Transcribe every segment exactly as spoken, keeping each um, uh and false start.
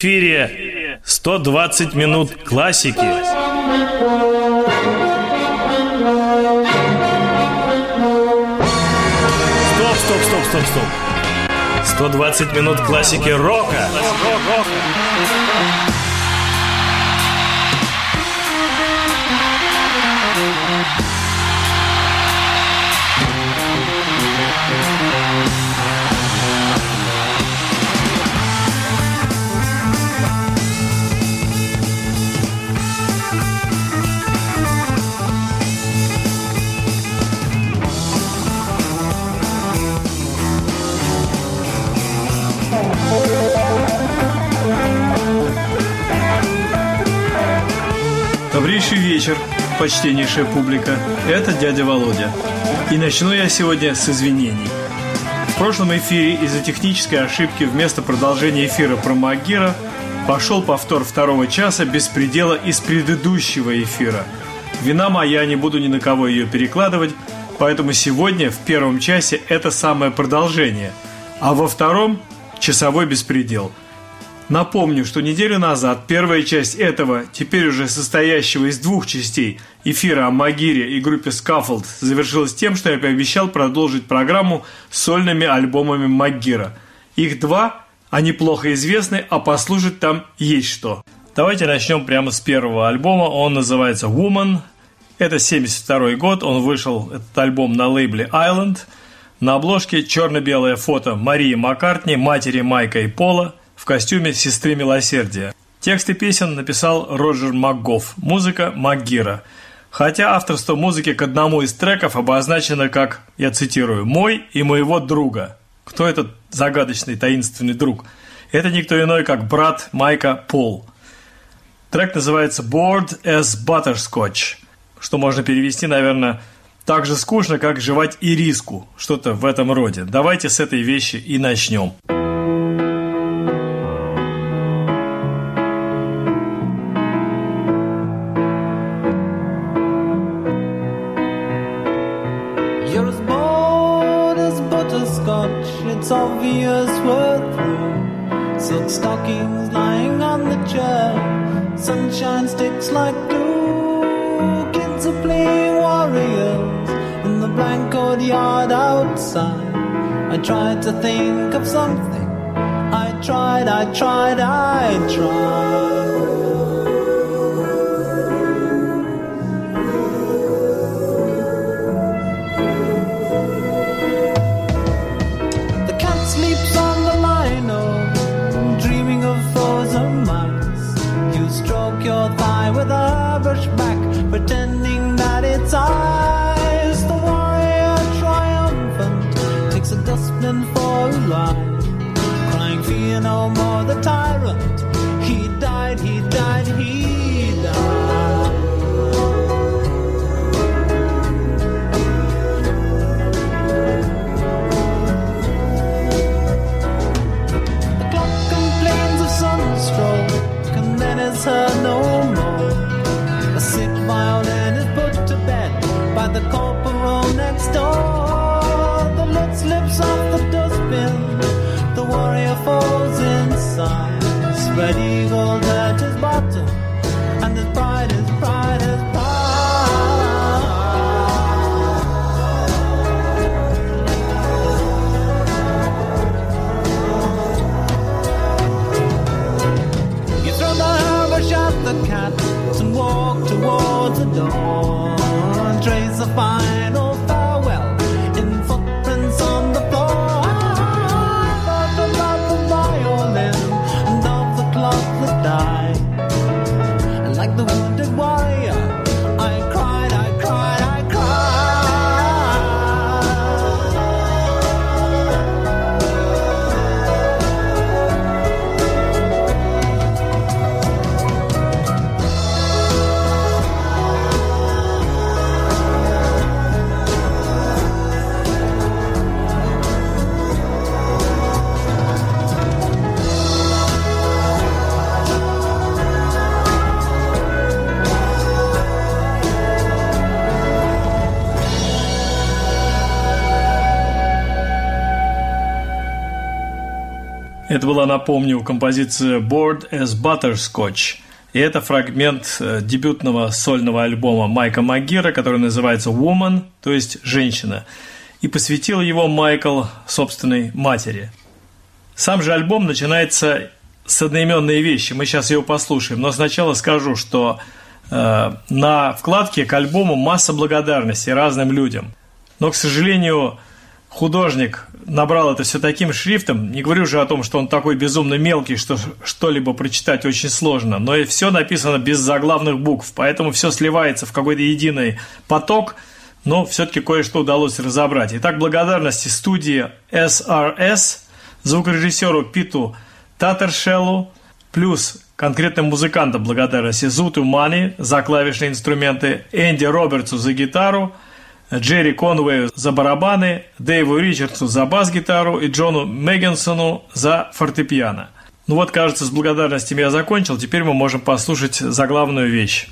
В эфире сто двадцать минут классики. Стоп, стоп, стоп, стоп, стоп. сто двадцать минут классики рока. Добрейший вечер, почтеннейшая публика. Это дядя Володя. И начну я сегодня с извинений. В прошлом эфире из-за технической ошибки вместо продолжения эфира про Магира пошел повтор второго часа беспредела из предыдущего эфира. Вина моя, не буду ни на кого ее перекладывать, поэтому сегодня в первом часе это самое продолжение, а во втором – часовой беспредел. Напомню, что неделю назад первая часть этого, теперь уже состоящего из двух частей, эфира о Магире и группе Scaffold завершилась тем, что я пообещал продолжить программу с сольными альбомами Магира. Их два, они плохо известны, а послушать там есть что. Давайте начнем прямо с первого альбома, он называется «Woman». Это семьдесят второй год, он вышел, этот альбом, на лейбле Island. На обложке черно-белое фото Марии Маккартни, матери Майка и Пола, в костюме сестры милосердия. Тексты песен написал Роджер МакГофф, музыка Магира. Хотя авторство музыки к одному из треков обозначено как, я цитирую, «мой и моего друга». Кто этот загадочный таинственный друг? Это никто иной, как брат Майка Пол. Трек называется «Bored as Butterscotch», что можно перевести, наверное, так же скучно, как жевать ириску, что-то в этом роде. Давайте с этой вещи и начнем. It's obvious we're through. Silk stockings lying on the chair. Sunshine sticks like glue. Kids are playing warriors in the blank courtyard outside. I tried to think of something. I tried, I tried, I tried. Sleeps on the lino, dreaming of frozen mice. You stroke your thigh with a brush back, pretending that it's ice. The warrior triumphant takes a dustbin for a ride, crying fear no more, the tyrant. He died, he died, he died. And then it's heard no more. A sick violin is put to bed by the corporal next door. The lid slips off the dustbin. The warrior falls inside. Spread eagle at his bottom, and his pride, his pride, his pride. Shot the cat and walk towards the door and trace a final farewell in footprints on the floor. I thought about the violin and of the clock that died. And like the wounded warrior, I cried, I cried, I cried. Это была, напомню, композиция Bored as Butterscotch. И это фрагмент дебютного сольного альбома Майка Магира, который называется «Woman», то есть «Женщина». И посвятил его Майкл собственной матери. Сам же альбом начинается с одноименной вещи. Мы сейчас ее послушаем. Но сначала скажу, что э, на вкладке к альбому масса благодарностей разным людям. Но, к сожалению, художник набрал это все таким шрифтом. Не говорю же о том, что он такой безумно мелкий, что что-либо прочитать очень сложно. Но и все написано без заглавных букв. Поэтому все сливается в какой-то единый поток. Но все-таки кое-что удалось разобрать. Итак, благодарности студии эс ар эс, звукорежиссеру Питу Таттершеллу, плюс конкретным музыкантам благодарности Зуту Мани за клавишные инструменты, Энди Робертсу за гитару, Джерри Конвею за барабаны, Дэйву Ричардсу за бас-гитару и Джону Меггинсону за фортепиано. Ну вот, кажется, с благодарностями я закончил. Теперь мы можем послушать заглавную вещь.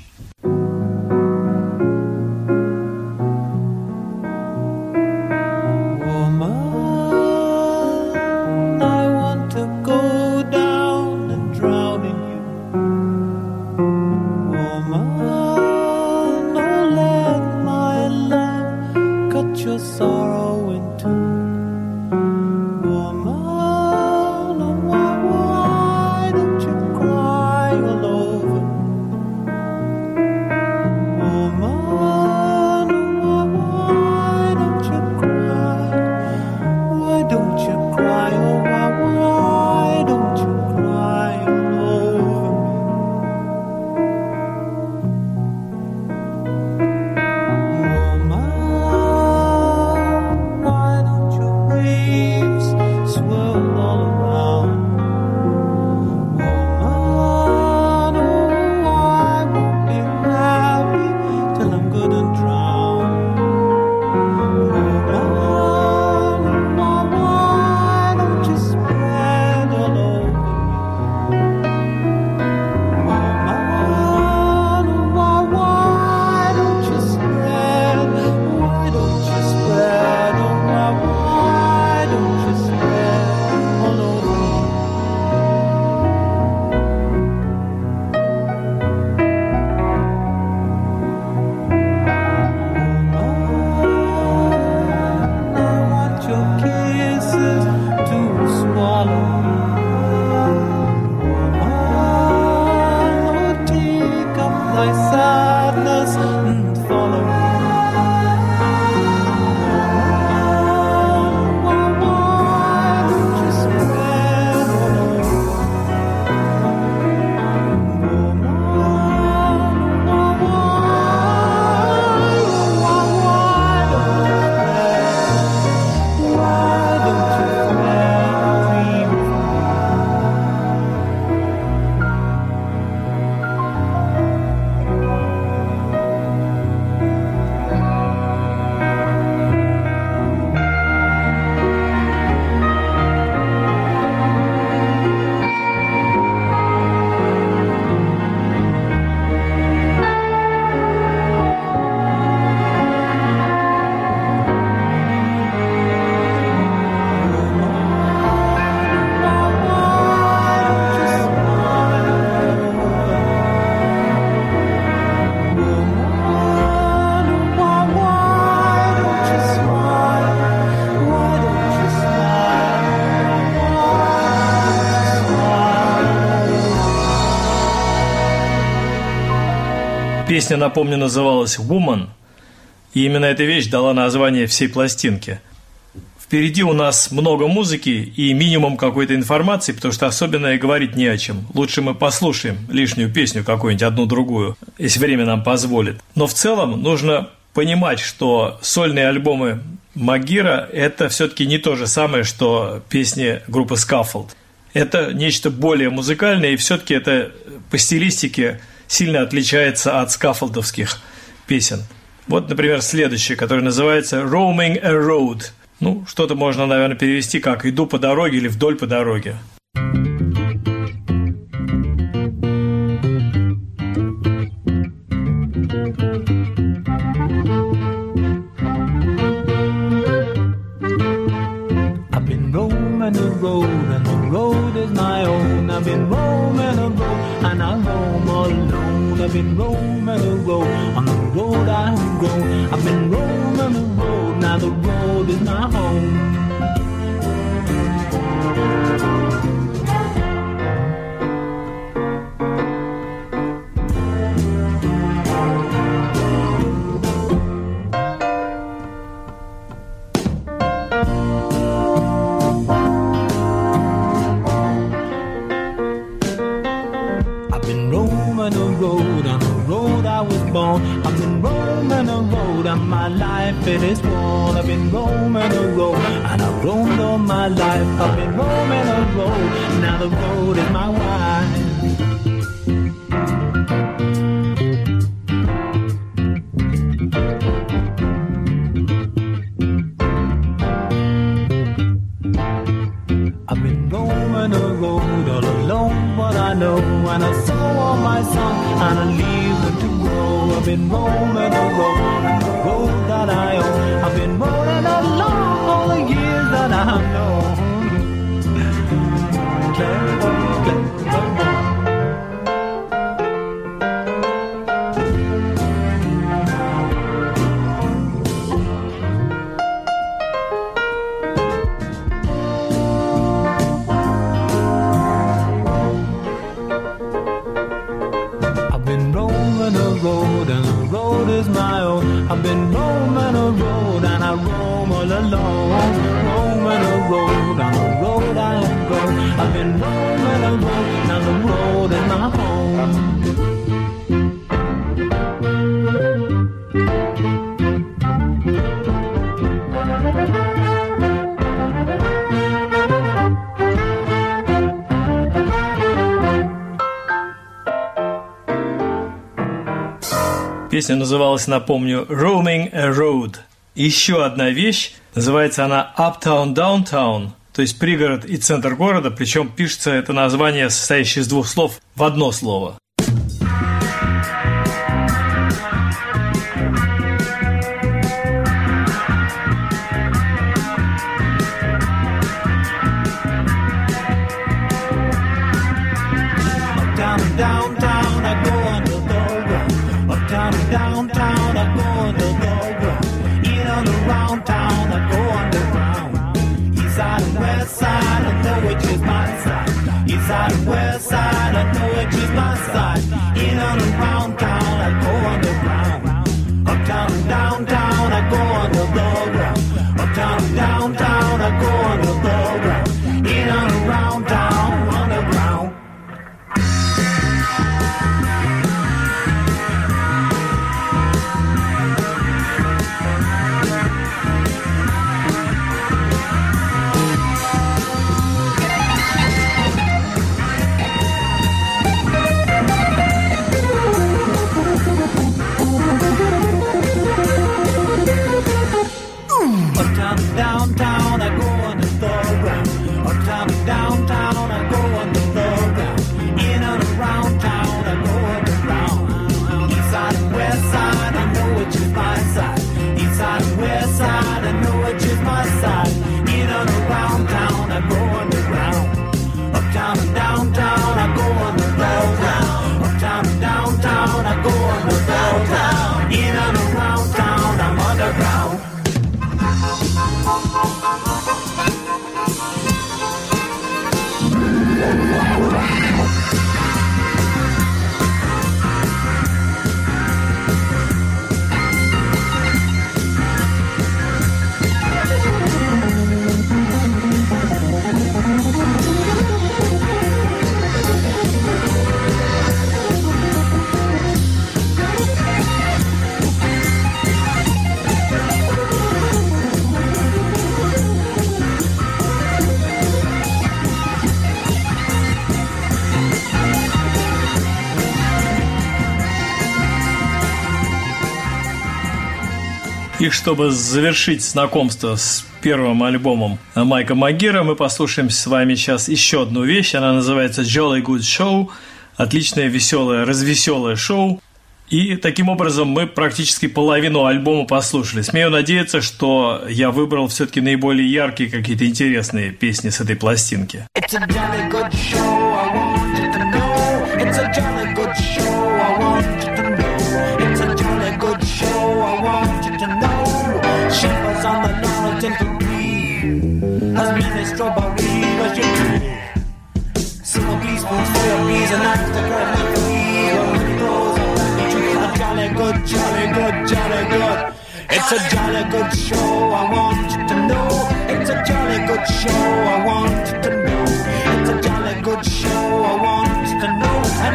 Песня, напомню, называлась «Woman», и именно эта вещь дала название всей пластинке. Впереди у нас много музыки и минимум какой-то информации, потому что особенно и говорить не о чем. Лучше мы послушаем лишнюю песню какую-нибудь, одну-другую, если время нам позволит. Но в целом нужно понимать, что сольные альбомы Магира – это все-таки не то же самое, что песни группы Scaffold. Это нечто более музыкальное, и все-таки это по стилистике сильно отличается от скаффолдовских песен. Вот, например, следующее, которое называется «Roaming a Road». Ну, что-то можно, наверное, перевести как «иду по дороге» или «вдоль по дороге». I've been roaming the road, and the road I've been roaming the road, on the road I go. I've been roaming the road, now the road is my home. I've been roaming the road and my life it is one. I've been roaming the road and I've roamed all my life. I've been roaming the road, now the road is my wife. I've been roaming the road all alone, but I know and I saw all my sons and I leave them to grow. I've been roaming the road, the road that I own. I've been rolling along all the years that I've known. Clever, clever. I've been roaming a road and I roam all alone. Roaming a road on the road I go. I've been roaming a road, now the road is my home. Песня называлась, напомню, «Roaming a Road». Еще одна вещь, называется она «Uptown Downtown», то есть пригород и центр города, причем пишется это название, состоящее из двух слов, в одно слово. Downtown, I go underground. In and around town, I go underground. East side and west side, I know which is my side. East side and west side, I know which is my side. In and around town, I go underground. Uptown and downtown, I go underground. Uptown and downtown, I go underground. In and around town, underground. Downtown, I go on the thoroughground. Uptown and downtown, I go on the thoroughground. In and around town, I go underground. East side and west side, I know which is my side. East side and west side, I know which is my side. In and around town, I go underground. Uptown and downtown, I go on the thoroughground. Uptown and downtown, I go on the thoroughground. In and around town, I'm underground. И чтобы завершить знакомство с первым альбомом Майка Магира, мы послушаем с вами сейчас еще одну вещь. Она называется «Jolly Good Show». Отличное, веселое, развеселое шоу. И таким образом мы практически половину альбома послушали. Смею надеяться, что я выбрал все-таки наиболее яркие, какие-то интересные песни с этой пластинки. It's a jolly good show, I want you to know. It's a jolly good show, I want me strawberry, what you do? Silver teaspoons full of bees and that's the girl with the bees. When it grows up and you a jolly good, jolly good, jolly good. It's a jolly good show, I want you to know. It's a jolly good show, I want you to know. It's a jolly good show, I want you to know. And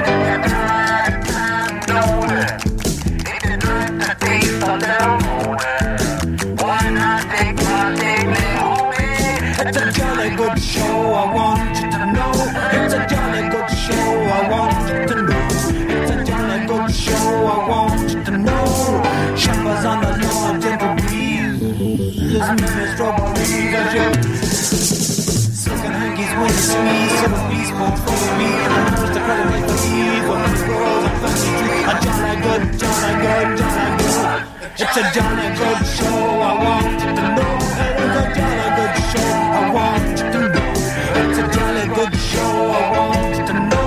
know that if you drink the taste of the moon, why not take my daily homie? It's a jolly good show, I want you to know. It's a jolly good show, I want you to know. It's a jolly good show, I want you to know. Shepherds on the lawn, gentle breeze. Listen to me, strawberry, that you. Smoking hankies when you see me. Silver teaspoons full of me. And I know the credit makes the seed. When it grows up and you do a jolly good, jolly good, jolly good. It's a jolly good show, I want you to know. It's a jolly good show, I want you to know. It's a jolly good show, I want you to know.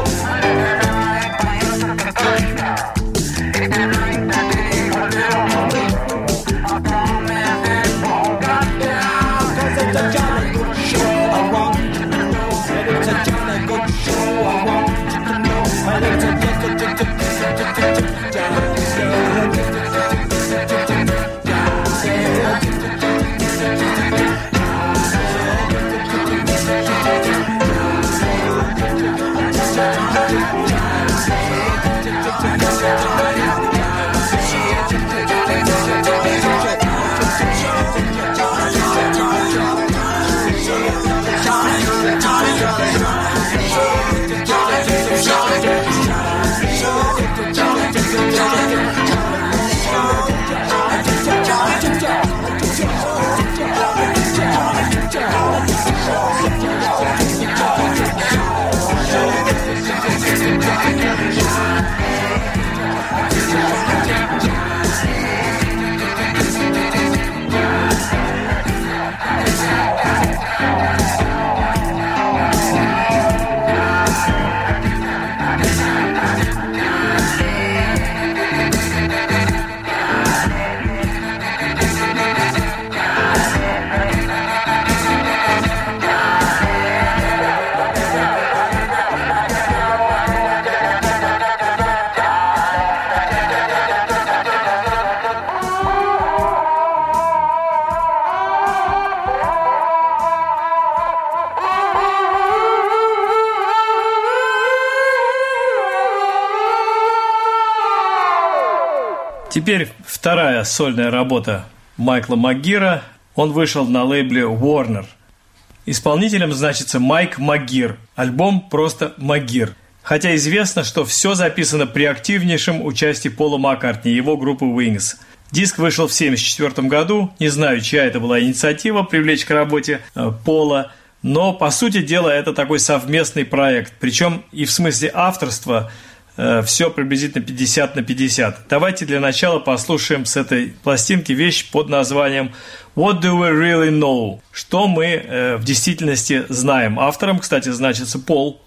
Теперь вторая сольная работа Майкла Магира. Он вышел на лейбле Warner. Исполнителем значится Майк Магир. Альбом просто Магир. Хотя известно, что все записано при активнейшем участии Пола Маккартни и его группы Wings. Диск вышел в семьдесят четвёртом году. Не знаю, чья это была инициатива привлечь к работе э, Пола. Но, по сути дела, это такой совместный проект. Причем и в смысле авторства э, все приблизительно пятьдесят на пятьдесят. Давайте для начала послушаем с этой пластинки вещь под названием «What do we really know?» Что мы э, в действительности знаем. Автором, кстати, значится Пол.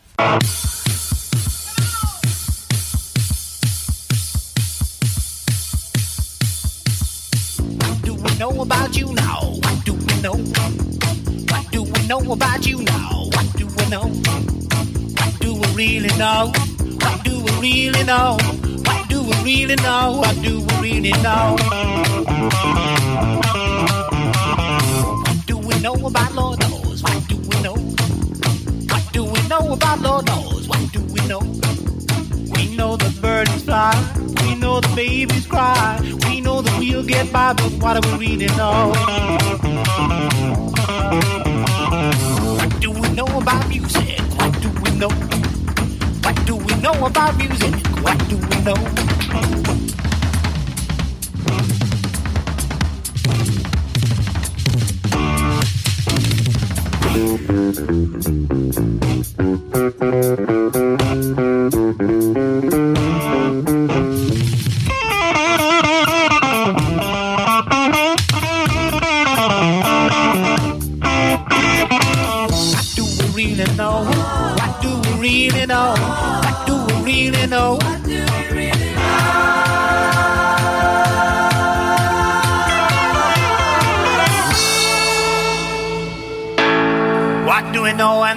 Know about you now? What do we know? What do we know about you now? What do we know? What do we really know? What do we really know? What do we really know? What do we really know? What do we know about Lord knows? What do we know? What do we know about Lord knows? What do we know? We know the birds fly. We know the babies cry. We know that we'll get by, but what do we really know? What do we know about music? What do we know? What do we know about music? What do we know?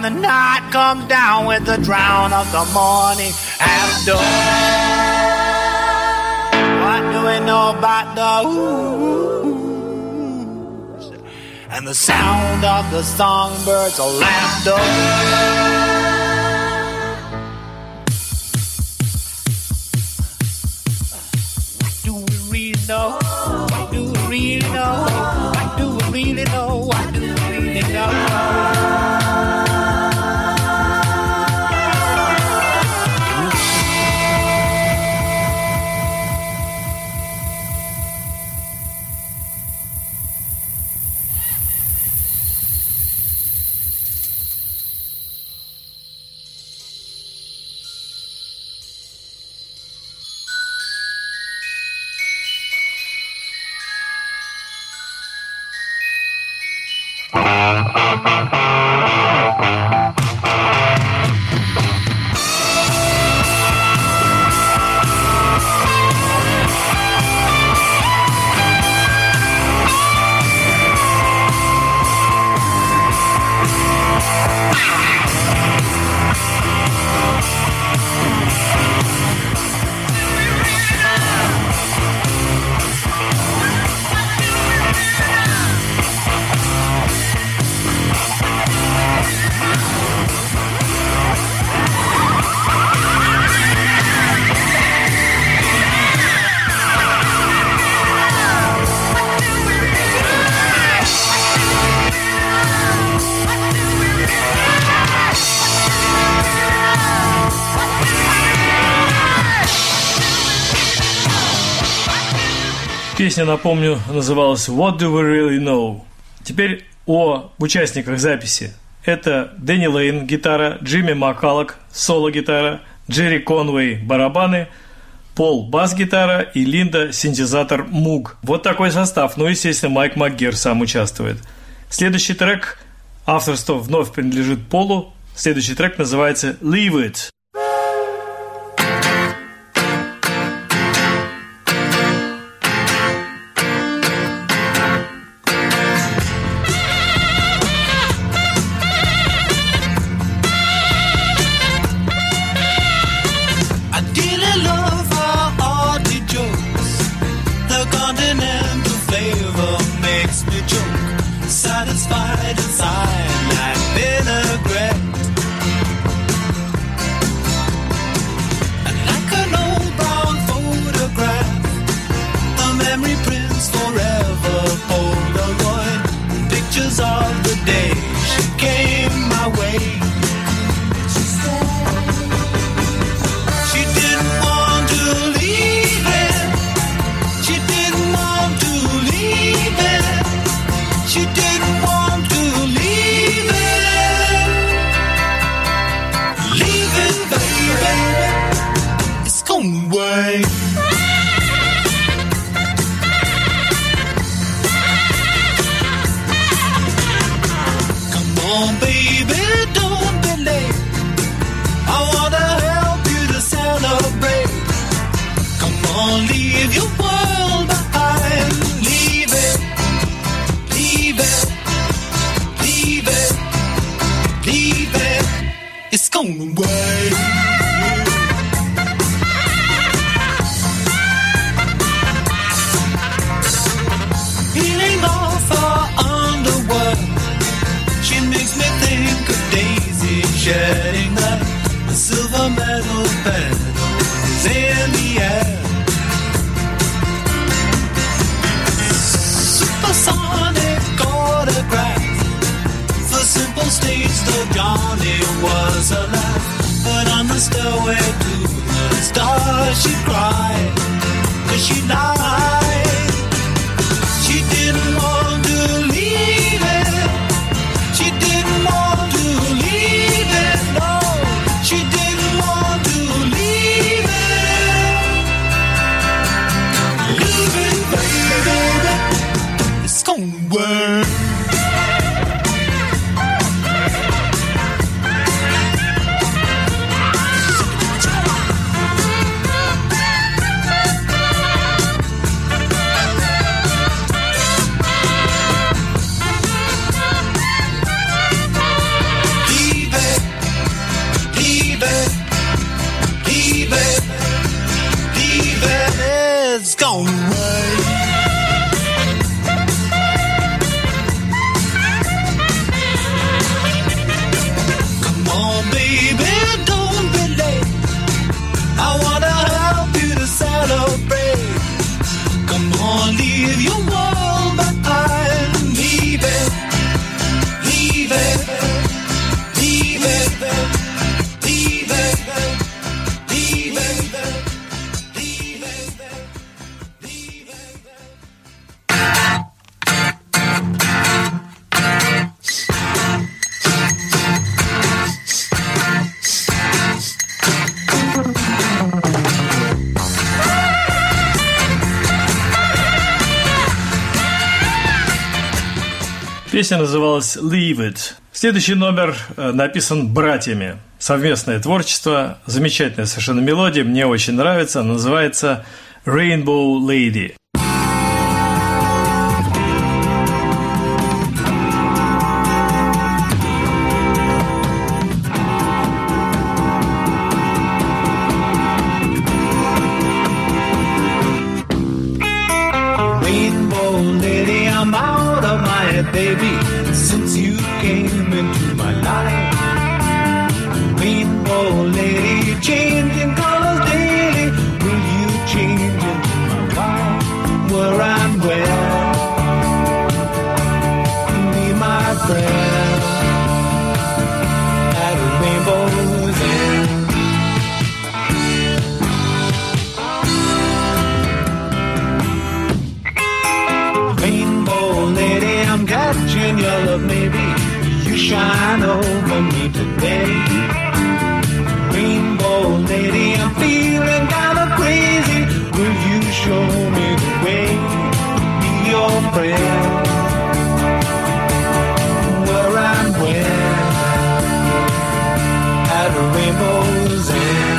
the night comes down with the drown of the morning after. What do we know about the oohs and the sound of the songbirds' laughter? Know? What do we really know? What do we really know? What do we really know? Песня, напомню, называлась «What do we really know?». Теперь о участниках записи. Это Дэнни Лейн, гитара, Джимми Маккаллок, соло-гитара, Джерри Конвей, барабаны, Пол, бас-гитара и Линда, синтезатор Муг. Вот такой состав. Ну, естественно, Майк Макгир сам участвует. Следующий трек, авторство вновь принадлежит Полу. Следующий трек называется «Leave It». Satisfied inside like vinaigrette. And like an old brown photograph, the memory prints forever Polaroid pictures of the day she came my way. She didn't want to leave it. She didn't want to leave it. She didn't want to leave it. Leave it, baby. It's gone away. Come on, baby, don't be late. I wanna help you to celebrate. Come on, leave your world behind. Leave it. Leave it, leave it, leave it, it's gone away. Feeling off her underwear, she makes me think of Daisy shedding the silver metal petals in the air. Supersonic autograph for simple stage though Johnny was alive. But on the stairway to the stars she cried, cause she lied. She didn't want to leave it. She didn't want to leave it. No, she didn't want to leave it. Leave it, baby. It's gonna work. leave it, leave it, it's gonna rain. Come on, baby, don't be late. I wanna help you to celebrate. Come on, leave your world behind. Leave it, leave it, leave it, leave it, leave it, leave it, leave it. Песня называлась «Leave It». Следующий номер э, написан братьями. Совместное творчество, замечательная совершенно мелодия, мне очень нравится, она называется «Rainbow Lady». Baby, since you came into my life, rainbow lady, changing colors daily. Will you change into my wife? Where I'm well, be my friend at a rainbow's end. Rainbow lady, I'm catching your love, maybe you shine over me today. Rainbow lady, I'm feeling kind of crazy. Will you show me the way? Be your friend where I'm well at a rainbow's end.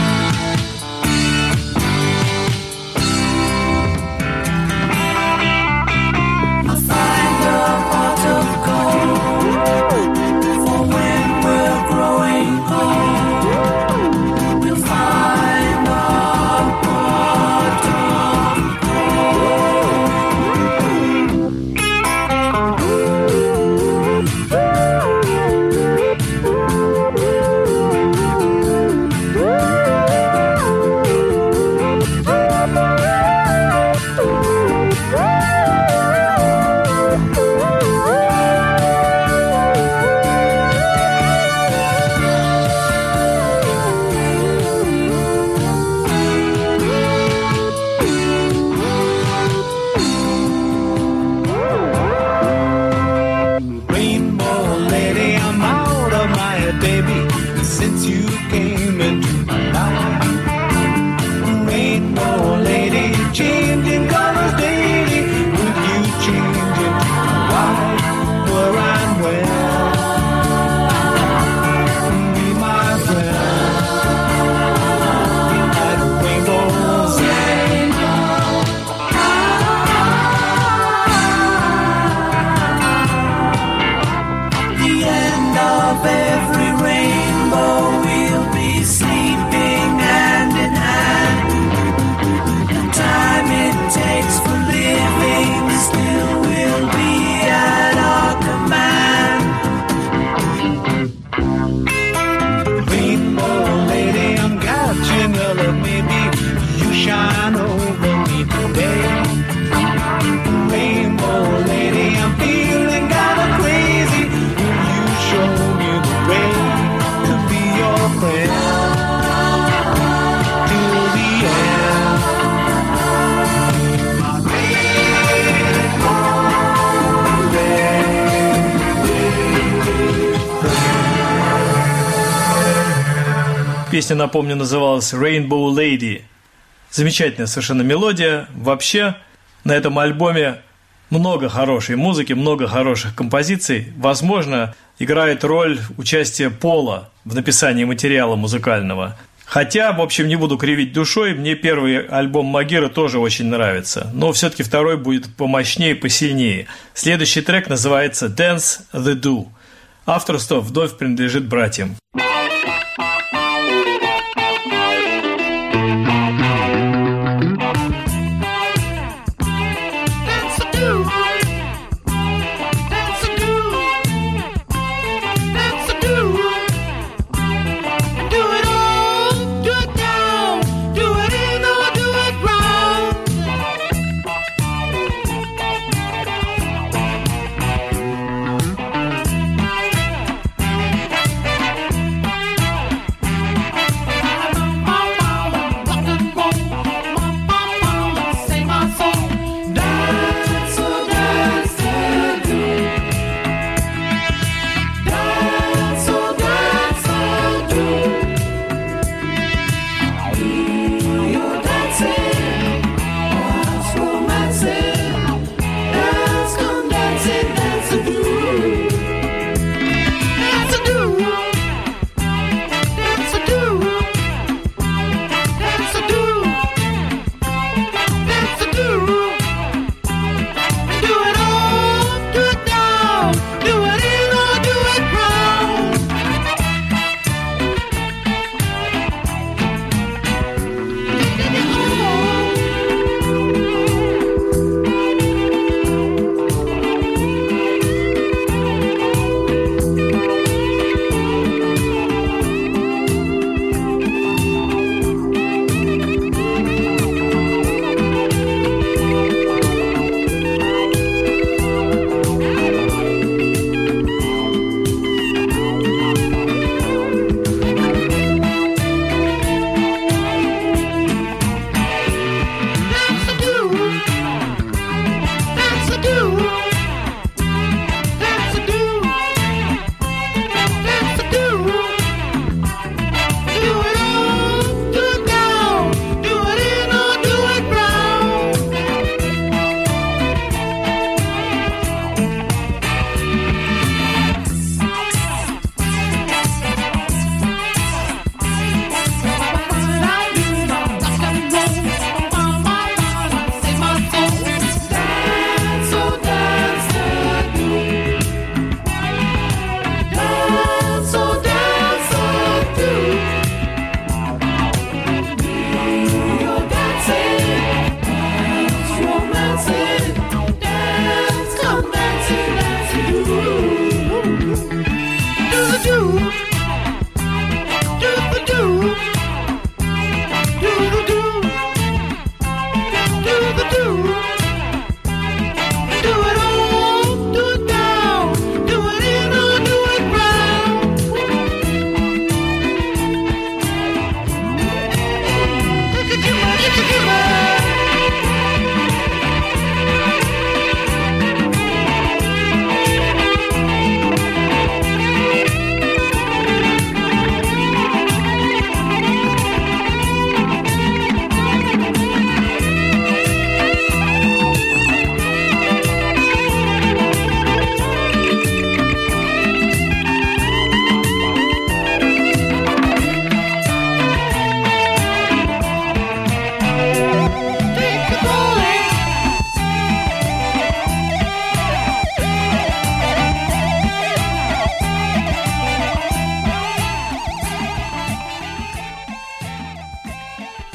Песня, напомню, называлась «Rainbow Lady». Замечательная совершенно мелодия. Вообще, на этом альбоме много хорошей музыки, много хороших композиций. Возможно, играет роль участия Пола в написании материала музыкального. Хотя, в общем, не буду кривить душой, мне первый альбом Магира тоже очень нравится. Но все-таки второй будет помощнее, посильнее. Следующий трек называется «Dance the Do». Авторство вновь принадлежит братьям.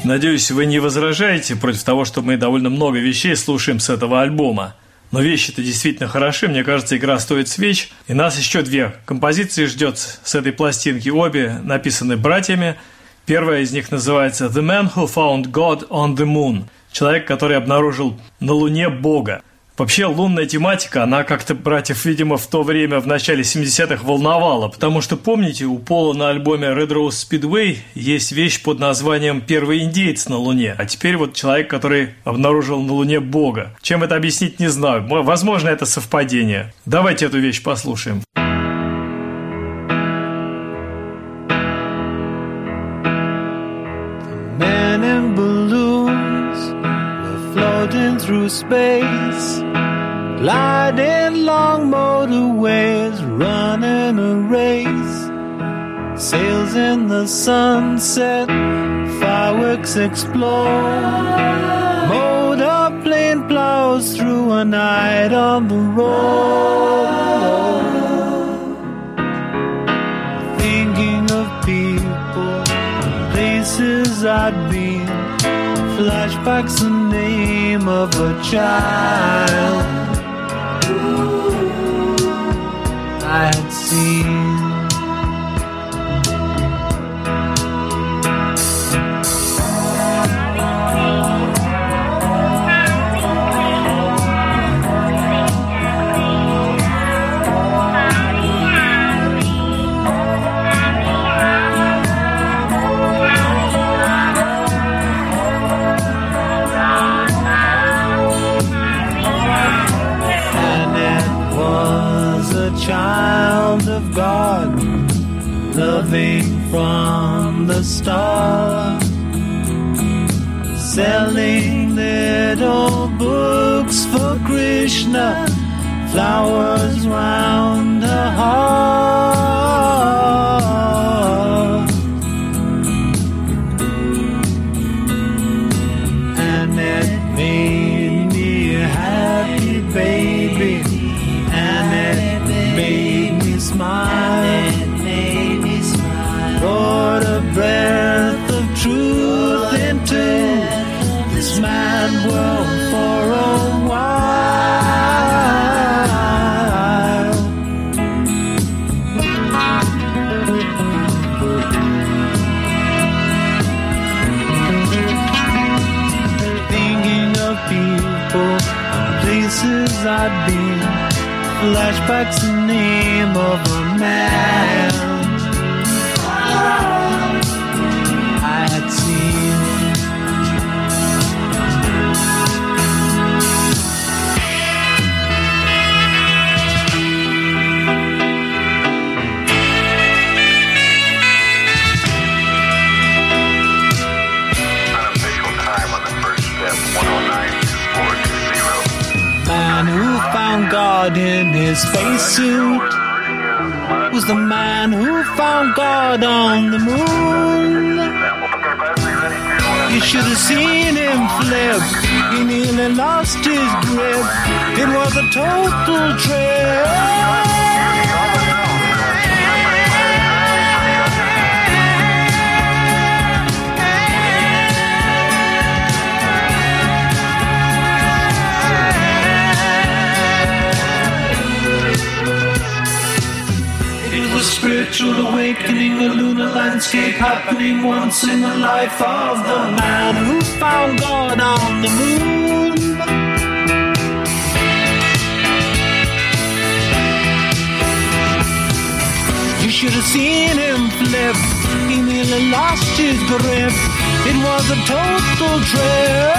Надеюсь, вы не возражаете против того, что мы довольно много вещей слушаем с этого альбома. Но вещи-то действительно хороши, мне кажется, игра стоит свеч. И нас еще две композиции ждет с этой пластинки. Обе написаны братьями. Первая из них называется «The Man Who Found God on the Moon». Человек, который обнаружил на Луне Бога. Вообще, лунная тематика, она как-то братьев, видимо, в то время, в начале семидесятых, волновала. Потому что, помните, у Пола на альбоме Red Rose Speedway есть вещь под названием «Первый индеец на Луне». А теперь вот человек, который обнаружил на Луне Бога. Чем это объяснить, не знаю. Возможно, это совпадение. Давайте эту вещь послушаем. Men in balloons were floating through space, gliding long motorways, running a race. Sails in the sunset, fireworks explode. Motor plane plows through a night on the road. Thinking of people, places I'd been, flashbacks the name of a child I had seen. Child of God, loving from the start, selling little books for Krishna, flowers round her heart. And it made me a happy baby, and it made me smile, it made me smile. Brought a breath of truth into this mad world for a while. Thinking of people and places I've been, flashbacks the name of a man I had seen. Unofficial time on the first step, one oh nine four two zero. Man who found God in his spacesuit was the man who found God on the moon. You should have seen him flip, he nearly lost his grip. It was a total trip. Spiritual awakening, a lunar landscape happening once in the life of the man who found God on the moon. You should have seen him flip, he nearly lost his grip. It was a total trip.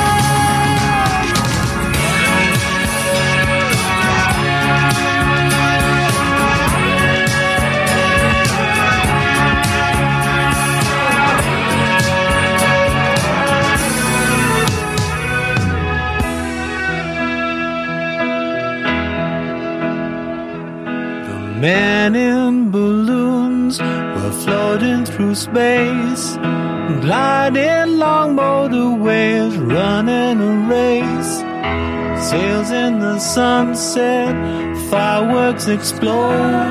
Men in balloons were floating through space, gliding long motorways, running a race. Sails in the sunset, fireworks explode.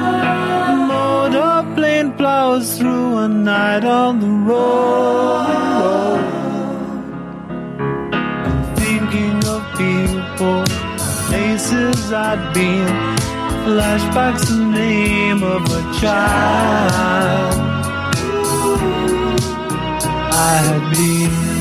Motor plane plows through a night on the road. as I'd been. Flashbacks, the name of a child I had been.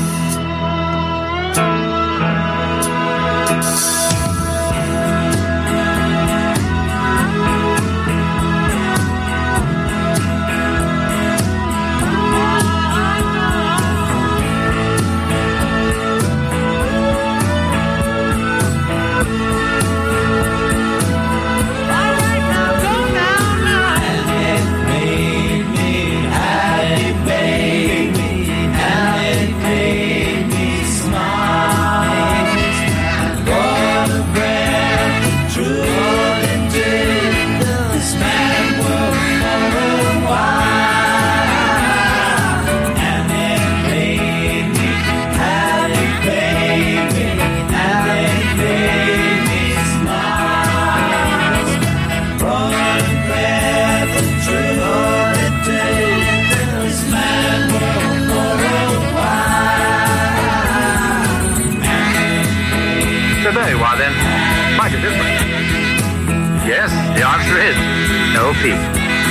Today, why then, quite a difference. Yes, the answer is no peace.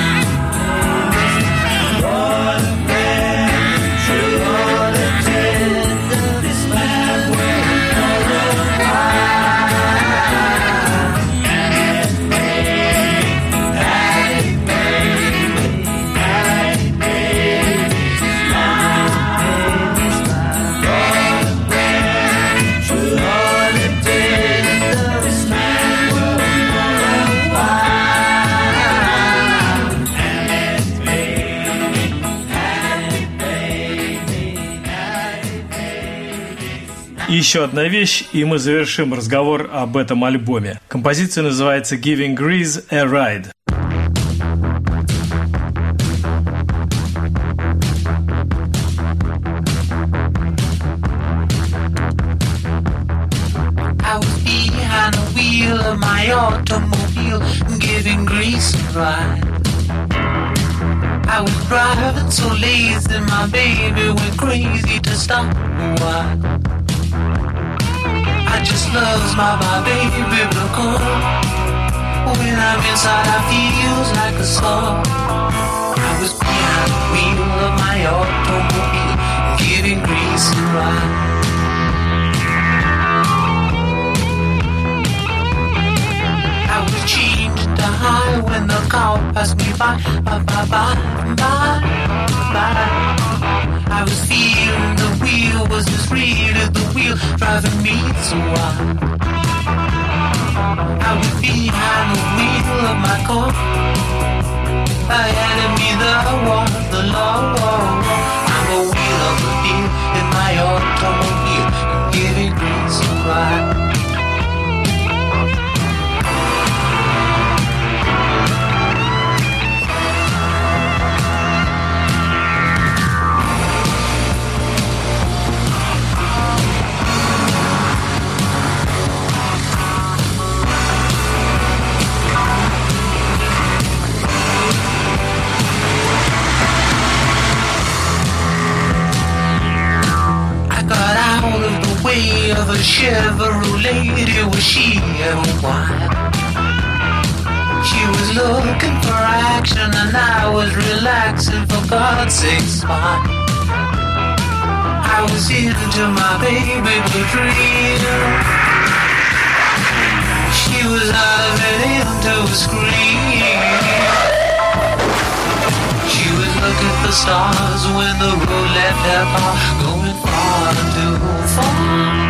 Еще одна вещь, и мы завершим разговор об этом альбоме. Композиция называется «Giving Grease a Ride». I was behind the wheel of my automobile, giving Grease a ride. I was driving so lazy, my baby went crazy to stop a while. I just love my, my baby biblical. When I'm inside, I feel like a song. I was behind the wheel of my automobile, giving Grease a ride. I was changing to high when the car passed me by, by, by, by, by, by. I was feeling the wheel was as real as the wheel driving me so wild. I was behind the wheel of my car. Ahead of me there was the law. I'm the wheel of the wheel in my automobile, giving Grease a ride. Of a Chevrolet, it was she and wine. She was looking for action and I was relaxing, for God's sake, smile. I was into my baby dream. She was already into a scream. She was looking for stars when the road left her car, going far too far.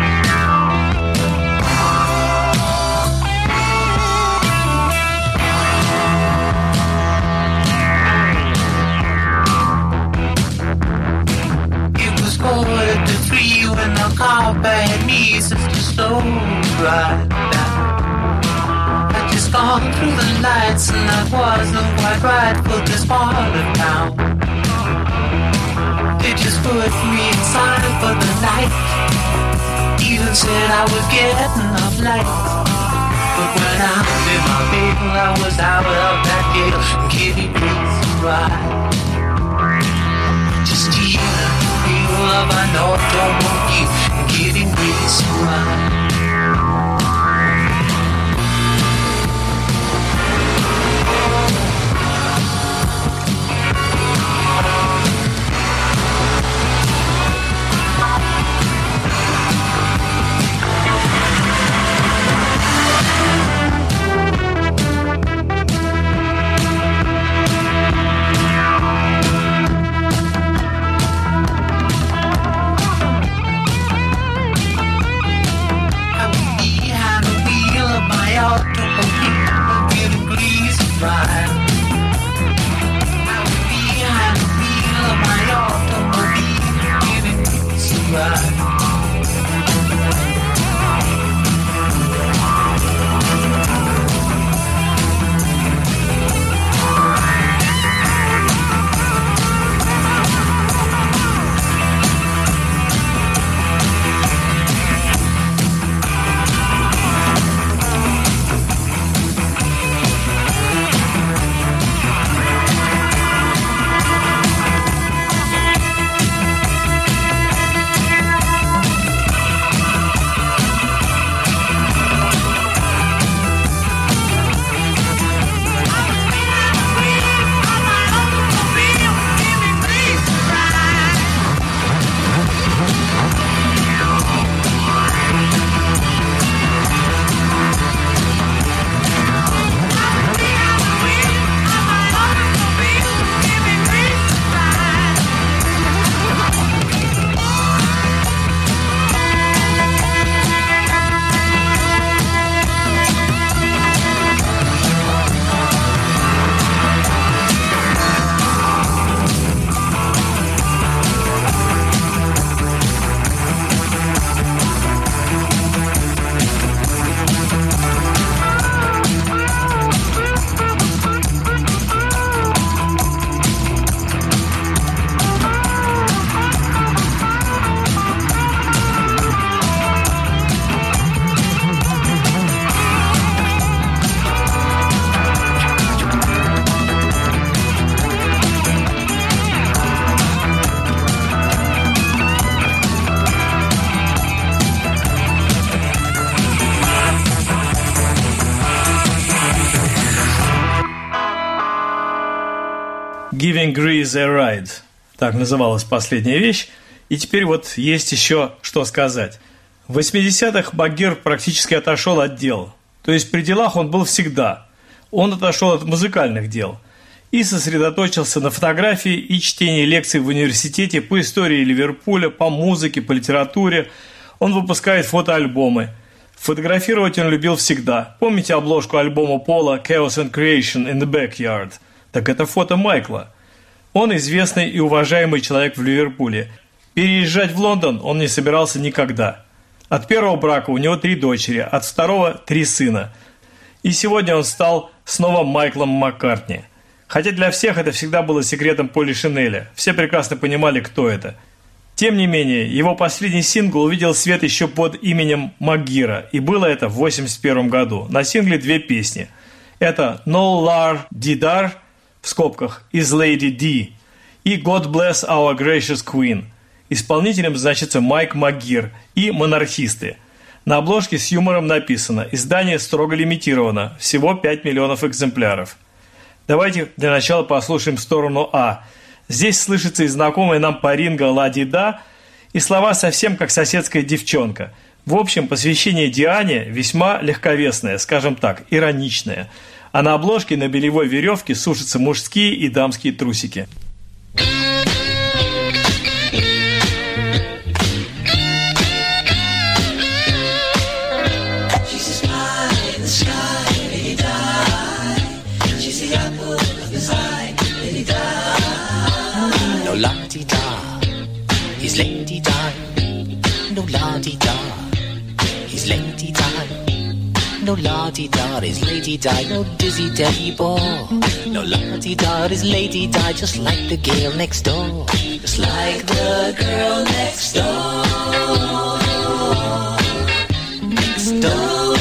Quarter to three when the car bade me such a slow ride down. I just gone through the lights and I wasn't quite right for this part of town. They just put me inside for the night. Even said I was getting off light. But when I did my baby, I was out of that gate, giving Grease a ride. Just stealing the wheel of an automobile, giving Grease a ride. ride. Giving Grease a Ride. Так называлась последняя вещь. И теперь вот есть еще что сказать. В восьмидесятых Макгир практически отошел от дел. То есть при делах он был всегда. Он отошел от музыкальных дел и сосредоточился на фотографии и чтении лекций в университете по истории Ливерпуля, по музыке, по литературе. Он выпускает фотоальбомы. Фотографировать он любил всегда. Помните обложку альбома Пола «Chaos and Creation in the Backyard»? Так это фото Майкла. Он известный и уважаемый человек в Ливерпуле. Переезжать в Лондон он не собирался никогда. От первого брака у него три дочери, от второго – три сына. И сегодня он стал снова Майклом Маккартни. Хотя для всех это всегда было секретом Поли Шинеля. Все прекрасно понимали, кто это. Тем не менее, его последний сингл увидел свет еще под именем Макгира. И было это в восемьдесят первом году. На сингле две песни. Это «No Lar Didar» в скобках «Is Lady D» и «God Bless Our Gracious Queen». Исполнителем значится Майк Макгир и «Монархисты». На обложке с юмором написано: издание строго лимитировано, всего пять миллионов экземпляров. Давайте для начала послушаем сторону А. Здесь слышится и знакомая нам по Ринго «Ла-ди-да», и слова совсем как соседская девчонка. В общем, посвящение Диане весьма легковесное, скажем так, ироничное. А на обложке на белевой веревке сушатся мужские и дамские трусики. No la-di-da, he's lady-da. No la-di-da, he's lady-da. No la-di-da, he's lady-da. No dizzy-daddy ball. No la-di-da, he's lady-da. Just like the girl next door. Just like the girl next door. Next door.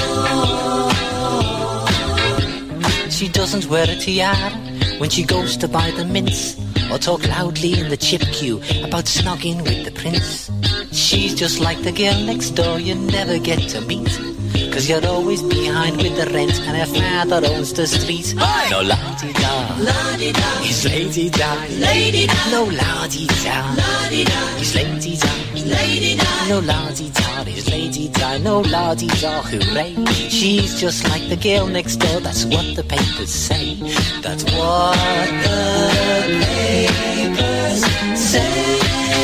She doesn't wear a tiara when she goes to buy the mince, or talk loudly in the chip queue about snogging with the prince. She's just like the girl next door you never get to meet, 'cause you're always behind with the rent and her father owns the street. Hey! No la-di-da, la-di-da, he's lady-da, lady-da. No la-di-da, la-di-da, he's lady-da, lady-da. No la-di-da, he's lady-da. No la-di-da, hooray. She's just like the girl next door, that's what the papers say. That's what the papers say.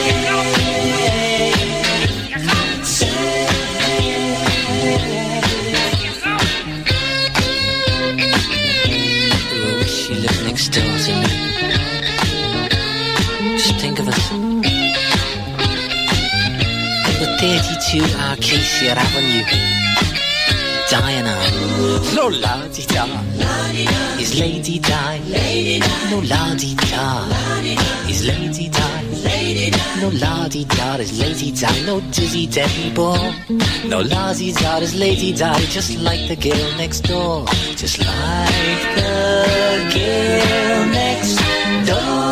Next door to me. Just think of us number thirty-two Acacia Avenue. Diana, no la-di-da, is Lady Di. No la-di-da, is Lady Di. No la-di-da, is Lady Di. No dizzy Debbie Ball. No la-di-da, is Lady Di. Just like the girl next door. Just like the girl next door.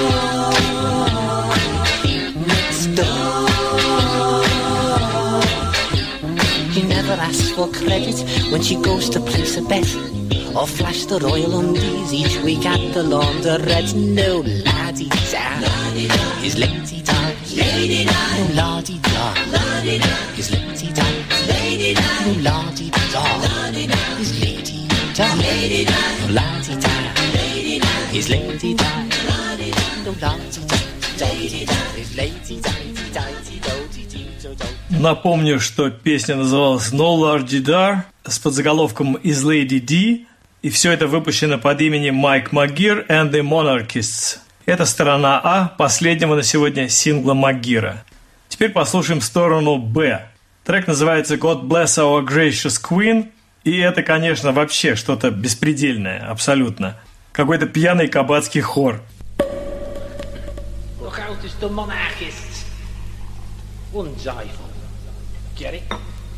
Next door. He never asks for credit when she goes to place a bet, or flash the royal undies each week at the laundrette. No la-di-da, his Lady Di. No la-di-da, his Lady Di. No la-di-da, his Lady Di. No la-di-da, his Lady Di. No la-di-da, his Lady Di. Напомню, что песня называлась No La-di-da с подзаголовком Is Lady Di, и все это выпущено под именем Майк Магир and the Monarchists. Это сторона А последнего на сегодня сингла Магира. Теперь послушаем сторону Б. Трек называется God Bless Our Gracious Queen, и это, конечно, вообще что-то беспредельное, абсолютно. Какой-то пьяный кабацкий хор. Look out, it's the monarchists. Unjoyful. Get it?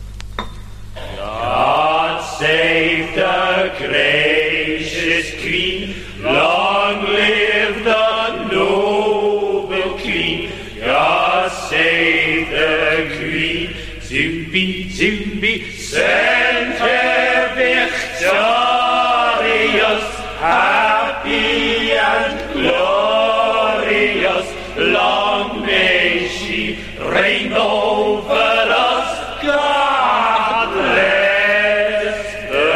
God save the gracious Queen, long live the noble Queen. God save the Queen, to be, to be, sent her victorious, happy and glorious. Long may she reign over us. God bless the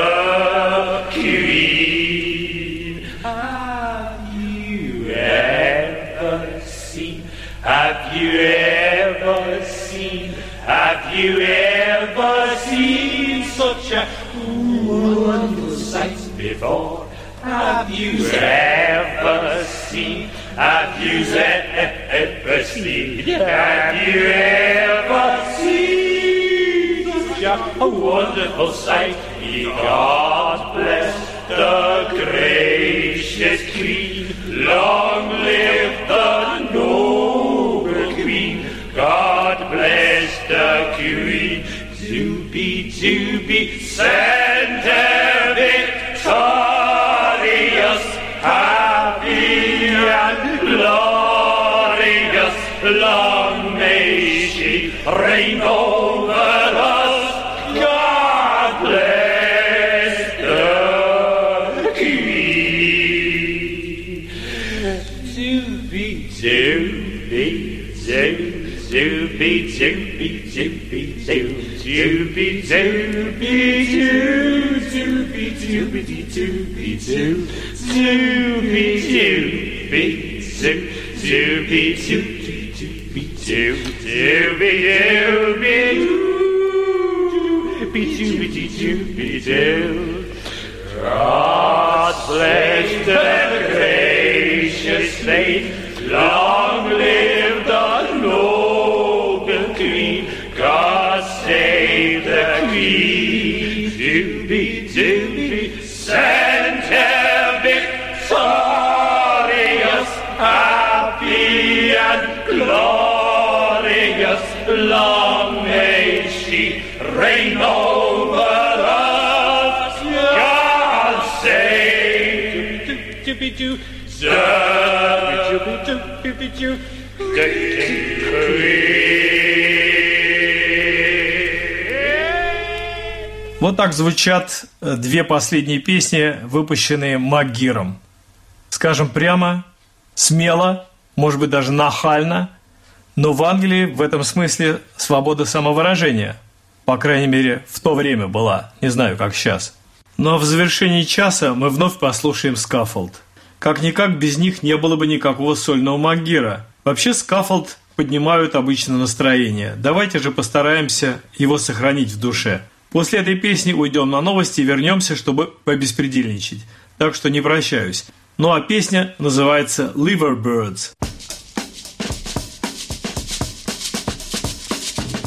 Queen. Have you ever seen, have you ever seen, have you ever seen such a wonderful sight before? Have you ever seen, have you ever seen, have you ever seen such a wonderful sight? May God bless the gracious Queen, long live the noble Queen. God bless the Queen, to be, to be, sent her victorious, happy and glorious. Long may she reign over us. God bless the Queen. To be, to be, to, to be, to be, to be, to, to be, to be, to, to be, to be, to be, to, to be, to be, to, to be, to, to be, to, to be, to be, to be, to be, to. God bless the gracious Saint, long live the noble Queen. God save the Queen, to be, to be, sent her victorious, happy and glorious. Long may she reign over us. God save to be to be to the Queen. Вот так звучат две последние песни, выпущенные Магиром. Скажем прямо, смело, может быть даже нахально, но в Англии в этом смысле свобода самовыражения, по крайней мере, в то время была, не знаю, как сейчас. Ну а в завершении часа мы вновь послушаем Scaffold. Как-никак без них не было бы никакого сольного Магира. Вообще Scaffold поднимают обычно настроение. Давайте же постараемся его сохранить в душе. После этой песни уйдем на новости и вернемся, чтобы побеспредельничать. Так что не прощаюсь. Ну а песня называется «Liverbirds».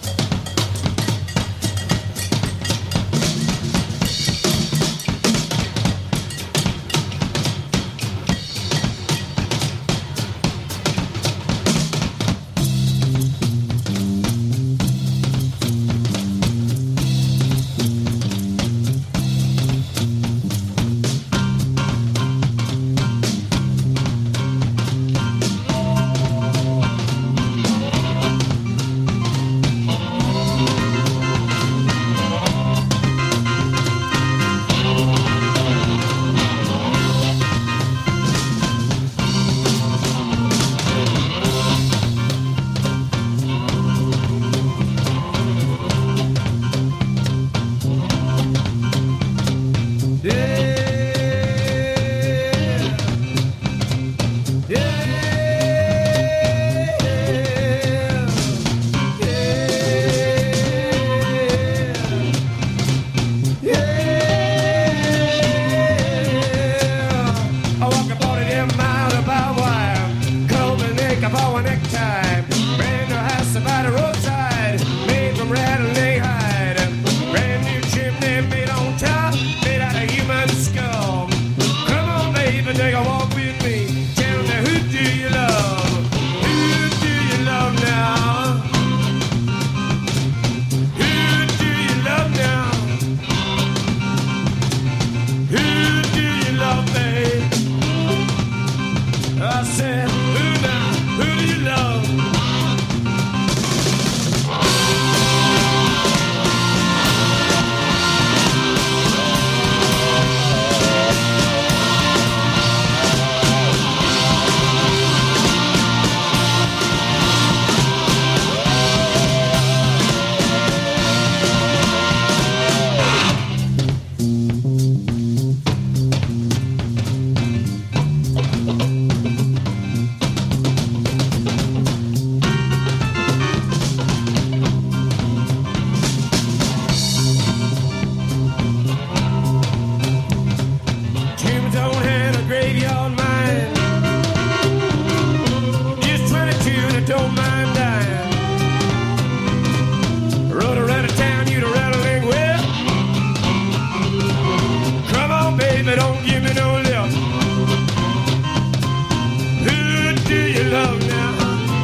love now?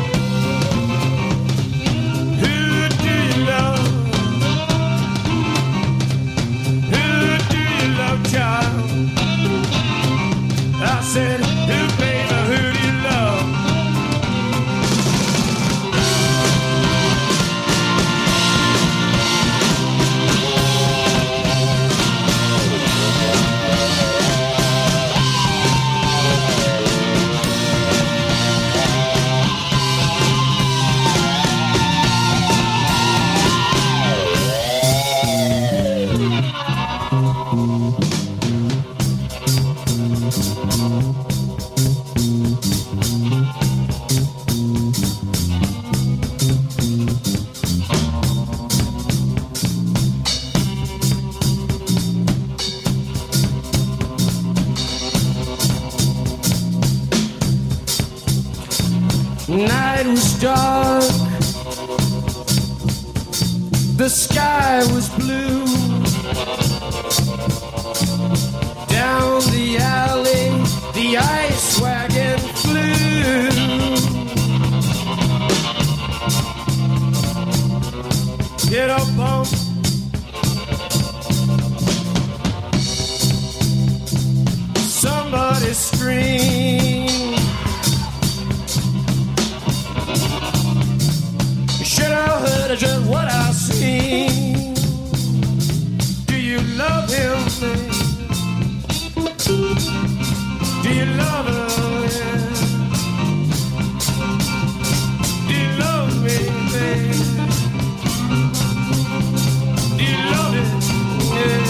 Who do you love? Who do you love, child? I said, who, baby, who do you love? Night was dark, the sky was blue. Down the alley, the ice wagon flew. Get up, pump. Somebody scream. Should have heard just what I seen. Do you love him, man? Do you love her? Yeah. Do you love me, man? Do you love it? Yeah.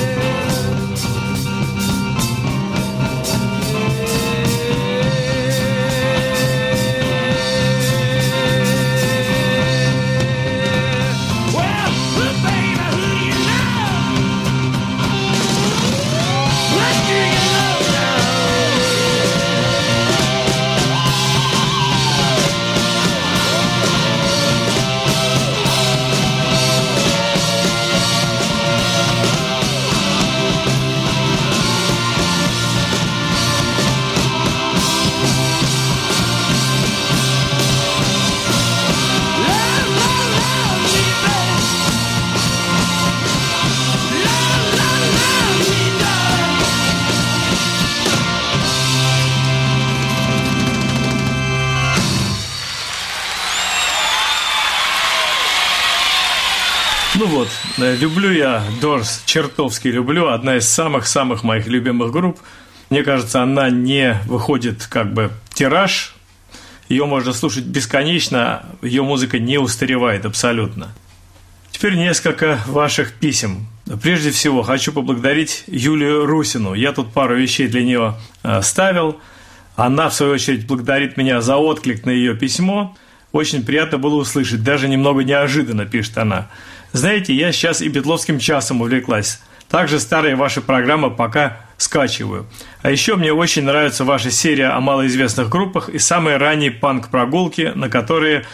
Ну вот, люблю я Doors, чертовски люблю, одна из самых-самых моих любимых групп. Мне кажется, она не выходит как бы тираж, ее можно слушать бесконечно, ее музыка не устаревает абсолютно. Теперь несколько ваших писем. Прежде всего, хочу поблагодарить Юлию Русину. Я тут пару вещей для нее ставил. Она, в свою очередь, благодарит меня за отклик на ее письмо. Очень приятно было услышать, даже немного неожиданно, пишет она. Знаете, я сейчас и Бетловским часом увлеклась. Также старые ваши программы пока скачиваю. А еще мне очень нравится ваша серия о малоизвестных группах и самые ранние панк-прогулки, на которые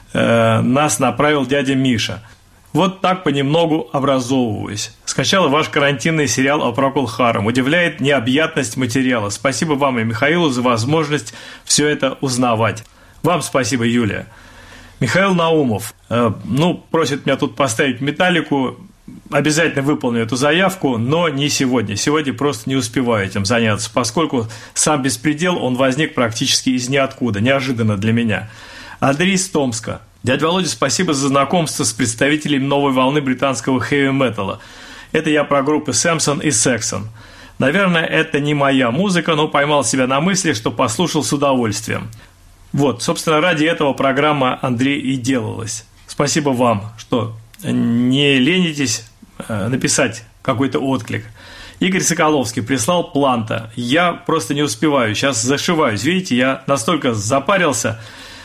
э, нас направил дядя Миша. Вот так понемногу образовываюсь. Скачала ваш карантинный сериал о Procol Harum. Удивляет необъятность материала. Спасибо вам и Михаилу за возможность все это узнавать. Вам спасибо, Юлия. Михаил Наумов, э, ну, просит меня тут поставить Металлику. Обязательно выполню эту заявку, но не сегодня. Сегодня просто не успеваю этим заняться, поскольку сам беспредел, он возник практически из ниоткуда, неожиданно для меня. Андрей из Томска. Дядя Володя, спасибо за знакомство с представителями новой волны британского хэви-металла. Это я про группы Сэмпсон и Сексон. Наверное, это не моя музыка, но поймал себя на мысли, что послушал с удовольствием. Вот, собственно, ради этого программа, Андрей, и делалась. Спасибо вам, что не ленитесь написать какой-то отклик. Игорь Соколовский прислал Планта. Я просто не успеваю, сейчас зашиваюсь. Видите, я настолько запарился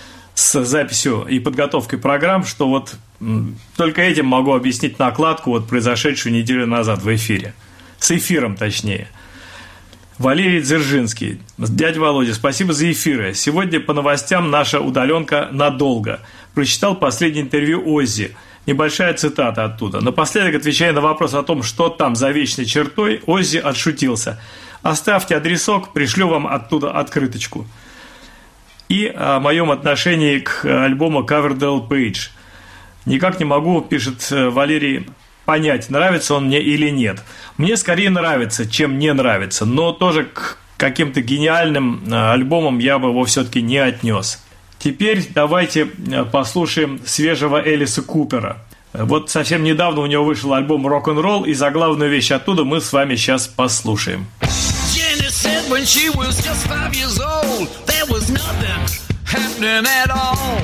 с записью и подготовкой программ, что вот только этим могу объяснить накладку, вот произошедшую неделю назад в эфире. С эфиром, точнее. Валерий Дзержинский. Дядя Володя, спасибо за эфиры. Сегодня по новостям наша удаленка надолго. Прочитал последнее интервью Оззи. Небольшая цитата оттуда. Напоследок, отвечая на вопрос о том, что там за вечной чертой, Оззи отшутился. Оставьте адресок, пришлю вам оттуда открыточку. и о моем отношении к альбому Coverdale Page. Никак не могу, пишет Валерий, понять, нравится он мне или нет. Мне скорее нравится, чем не нравится, но тоже к каким-то гениальным альбомам я бы его все-таки не отнес. Теперь давайте послушаем свежего Элиса Купера. Вот совсем недавно у него вышел альбом «Рок-н-ролл», и заглавную вещь оттуда мы с вами сейчас послушаем. Jenny said when she was just five years old, there was nothing happening at all.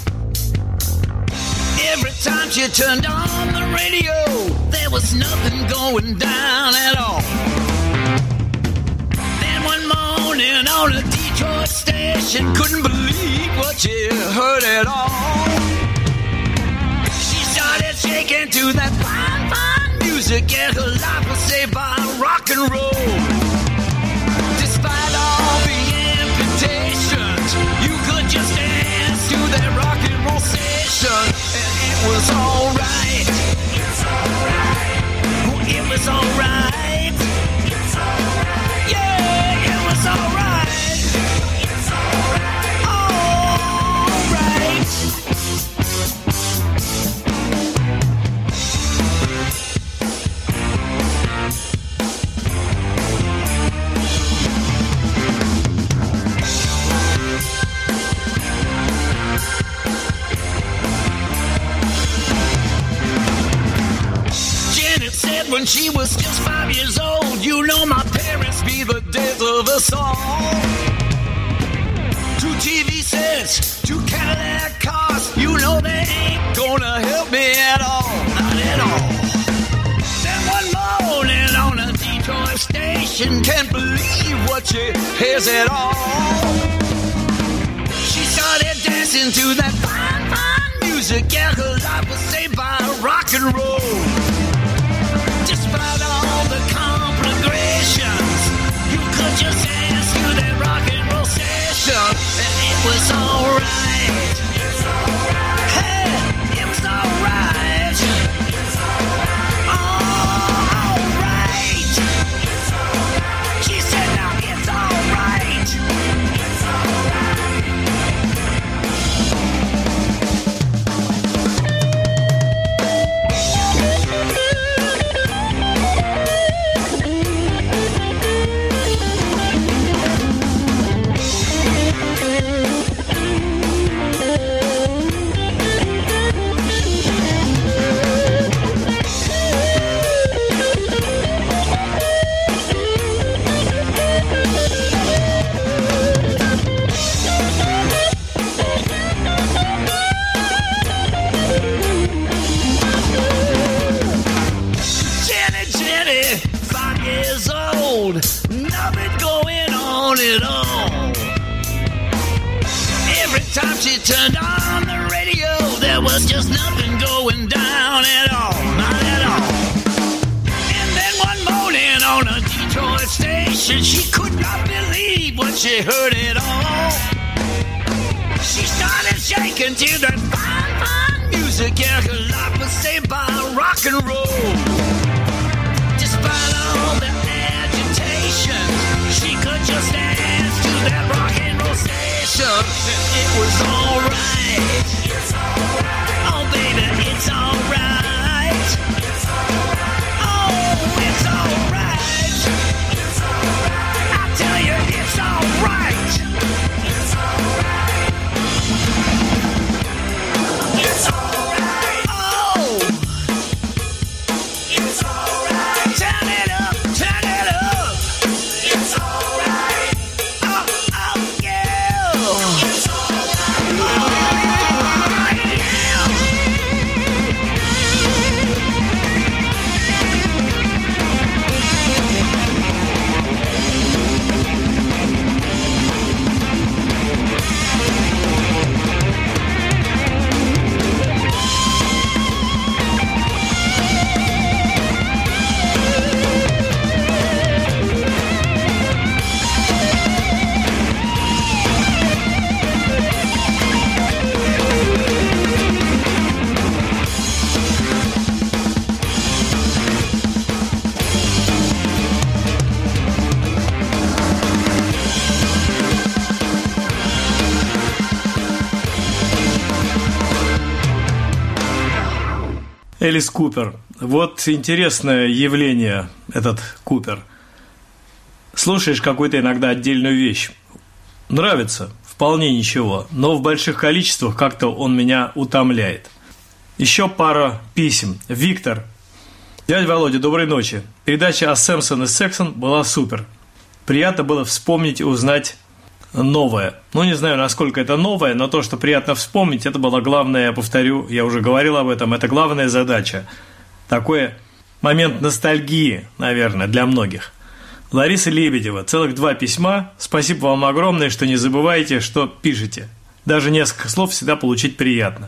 Every time she turned on the radio, there was nothing going down at all. Then one morning on a Detroit station, couldn't believe what she heard at all. She started shaking to that fine, fine music, and her life was saved by rock and roll. Despite all the amputations, you could just dance to that rock and roll station, and it was alright. It's alright. Oh, it was alright. It's alright. Yeah, it was alright. It's alright. Alright. Said when she was just five years old, you know my parents be the death of us all. Two T V sets, two Cadillac cars, you know they ain't gonna help me at all, not at all. Then one morning on a Detroit station, can't believe what she hears at all. She started dancing to that fine, fine music, and her life was saved by rock and roll. Despite all the complications, you could just dance to that rock and roll station, and it was alright. Hey, it was alright. Oh, alright. She said, now it's alright. It's alright. Nothing going on at all. Every time she turned on the radio, there was just nothing going down at all, not at all. And then one morning on a Detroit station, she could not believe what she heard at all. She started shaking to that fine, fine music, and her life was saved by rock and roll. Despite all the she could just dance to that rock and roll station, and it was alright. Oh baby, it's alright. Oh, it's alright. I tell you, it's alright. It's alright. It's alright. Oh, it's alright. Turn it up, turn it up. It's alright. Oh, oh, yeah. It's alright. Oh, yeah. Элис Купер. Вот интересное явление этот Купер. Слушаешь какую-то иногда отдельную вещь. Нравится, вполне ничего, но в больших количествах как-то он меня утомляет. Еще пара писем. Виктор. Дядя Володя, доброй ночи. Передача о Сэмпсон и Сексон была супер. Приятно было вспомнить и узнать новое. Ну, не знаю, насколько это новое, но то, что приятно вспомнить, это была главная, я повторю, я уже говорил об этом, это главная задача. Такой момент ностальгии, наверное, для многих. Лариса Лебедева. Целых два письма. Спасибо вам огромное, что не забываете, что пишете. Даже несколько слов всегда получить приятно.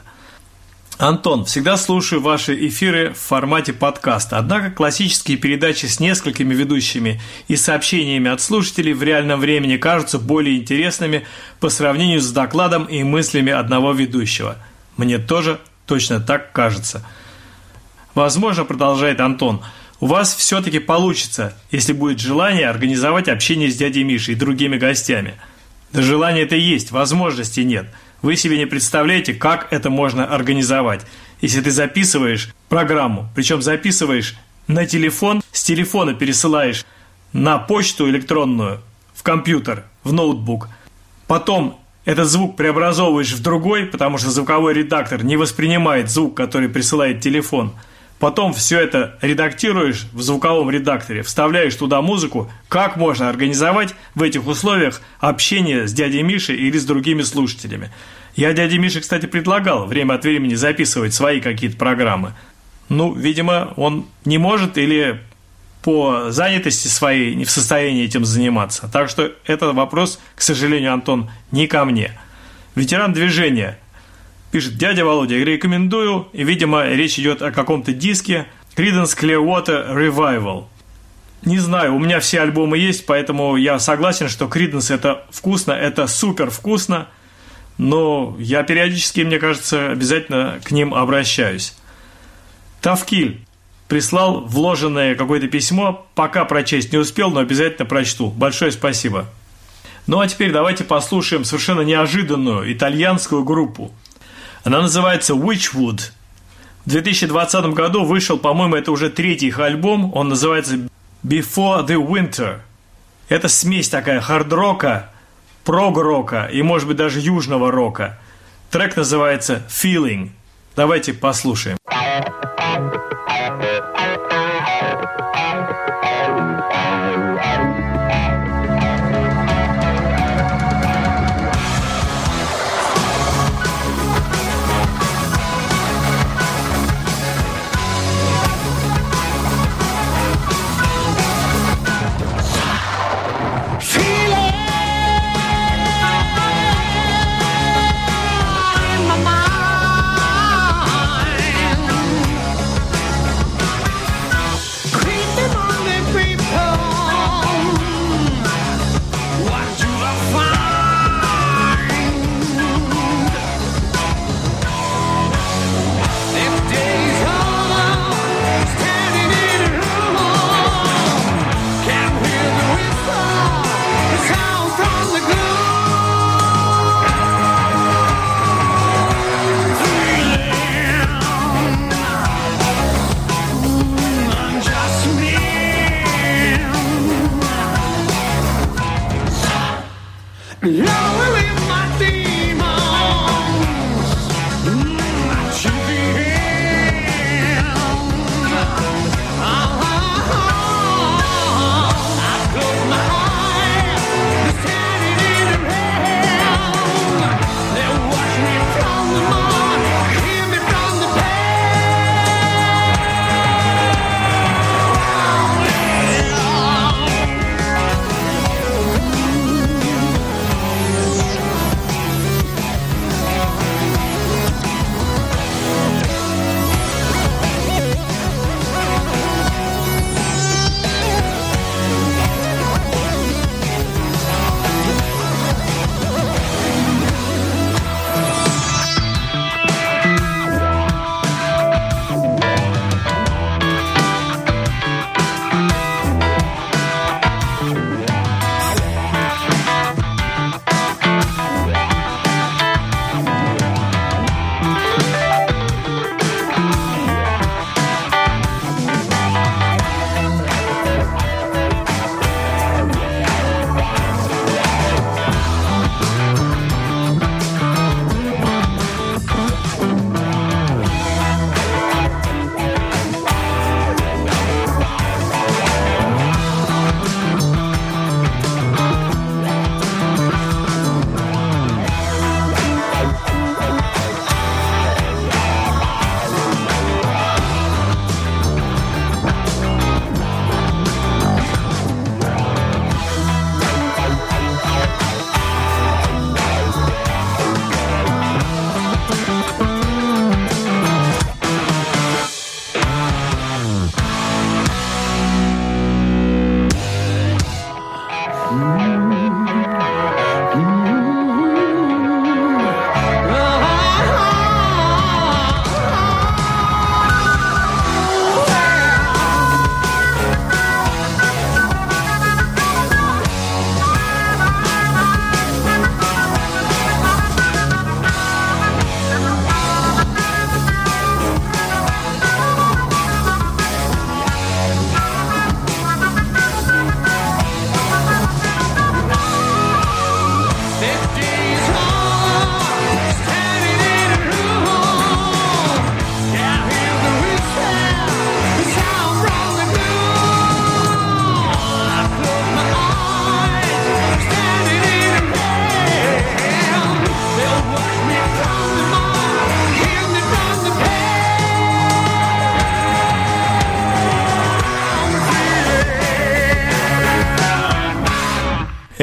Антон, всегда слушаю ваши эфиры в формате подкаста. Однако классические передачи с несколькими ведущими и сообщениями от слушателей в реальном времени кажутся более интересными по сравнению с докладом и мыслями одного ведущего. Мне тоже точно так кажется. Возможно, продолжает Антон, у вас все-таки получится, если будет желание, организовать общение с дядей Мишей и другими гостями. Да желания-то есть, возможностей нет. Вы себе не представляете, как это можно организовать. Если ты записываешь программу, причем записываешь на телефон, с телефона пересылаешь на почту электронную, в компьютер, в ноутбук. Потом этот звук преобразовываешь в другой, потому что звуковой редактор не воспринимает звук, который присылает телефон. Потом все это редактируешь в звуковом редакторе, вставляешь туда музыку. Как можно организовать в этих условиях общение с дядей Мишей или с другими слушателями? Я дяде Мише, кстати, предлагал время от времени записывать свои какие-то программы. Ну, видимо, он не может или по занятости своей не в состоянии этим заниматься. Так что этот вопрос, к сожалению, Антон, не ко мне. Ветеран движения. Пишет, дядя Володя, рекомендую, и, видимо, речь идет о каком-то диске Creedence Clearwater Revival. Не знаю, у меня все альбомы есть, поэтому я согласен, что Creedence это вкусно, это супер вкусно, но я периодически, мне кажется, обязательно к ним обращаюсь. Тавкиль прислал вложенное какое-то письмо, пока прочесть не успел, но обязательно прочту. Большое спасибо. Ну а теперь давайте послушаем совершенно неожиданную итальянскую группу. Она называется Witchwood. В две тысячи двадцатом году вышел, по-моему, это уже третий их альбом. Он называется Before the Winter. Это смесь такая хард-рока, прог-рока и, может быть, даже южного рока. Трек называется Feeling. Давайте послушаем.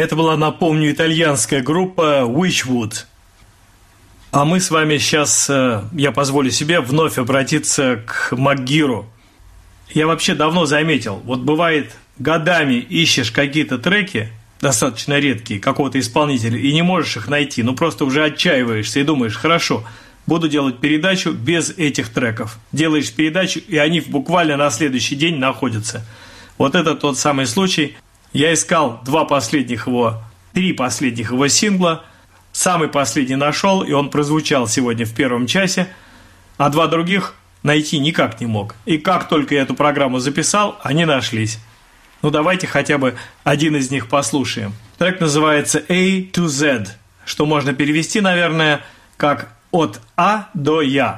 Это была, напомню, итальянская группа Witchwood. А мы с вами сейчас, я позволю себе вновь обратиться к Макгиру. Я вообще давно заметил, вот бывает, годами ищешь какие-то треки, достаточно редкие, какого-то исполнителя, и не можешь их найти, ну просто уже отчаиваешься и думаешь, хорошо, буду делать передачу без этих треков. Делаешь передачу, и они буквально на следующий день находятся. Вот это тот самый случай. Я искал два последних его, три последних его сингла, самый последний нашел, и он прозвучал сегодня в первом часе, а два других найти никак не мог. И как только я эту программу записал, они нашлись. Ну давайте хотя бы один из них послушаем. Трек называется A to Z, что можно перевести, наверное, как от А до Я.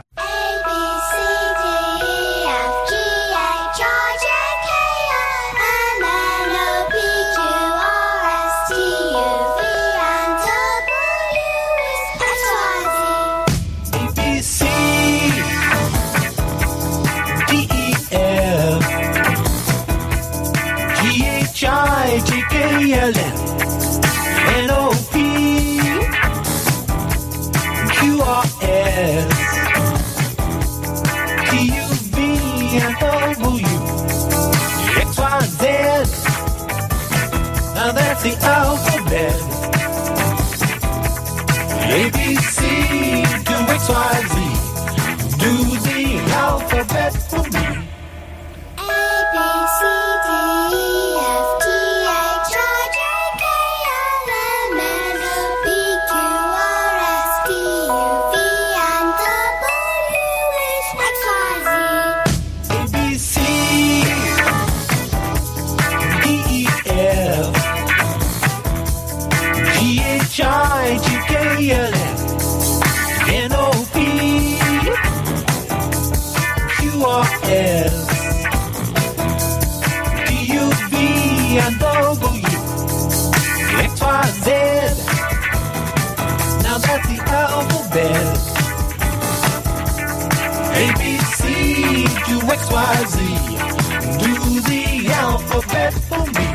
N O P Q R S T U V and W X Y Z. Now that's the alphabet. A B C to X Y Z. Do the alphabet for me. I G K L M N O P Q R S T U V and W X Y Z. Now that's the alphabet. A B C to X Y Z. Do the alphabet for me.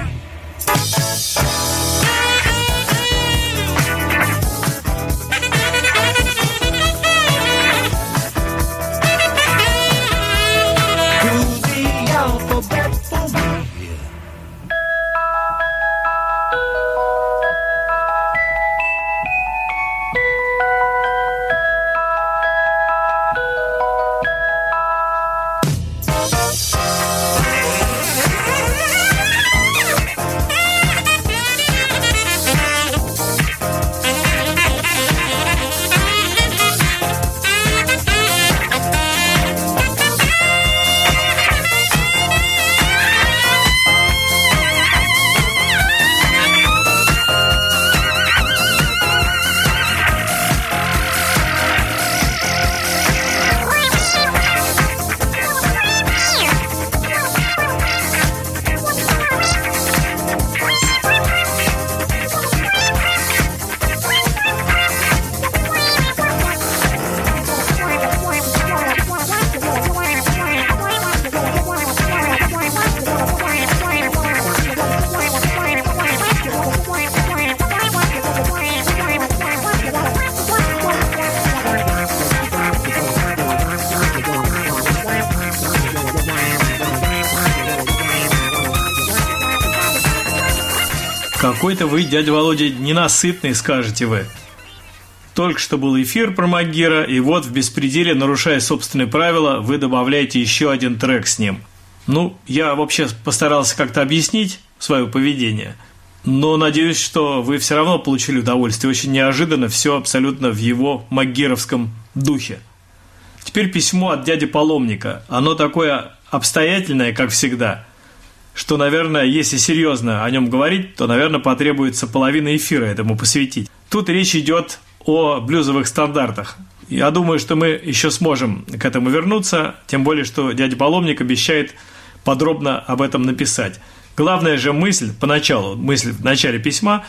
Какой-то вы, дядя Володя, ненасытный, скажете вы. Только что был эфир про Макгира, и вот в беспределе, нарушая собственные правила, вы добавляете еще один трек с ним. Ну, я вообще постарался как-то объяснить свое поведение, но надеюсь, что вы все равно получили удовольствие. Очень неожиданно, все абсолютно в его макгировском духе. Теперь письмо от дяди Паломника. Оно такое обстоятельное, как всегда, что, наверное, если серьезно о нем говорить, то, наверное, потребуется половина эфира этому посвятить. Тут речь идет о блюзовых стандартах. Я думаю, что мы еще сможем к этому вернуться, тем более, что дядя Паломник обещает подробно об этом написать. Главная же мысль, поначалу, мысль в начале письма,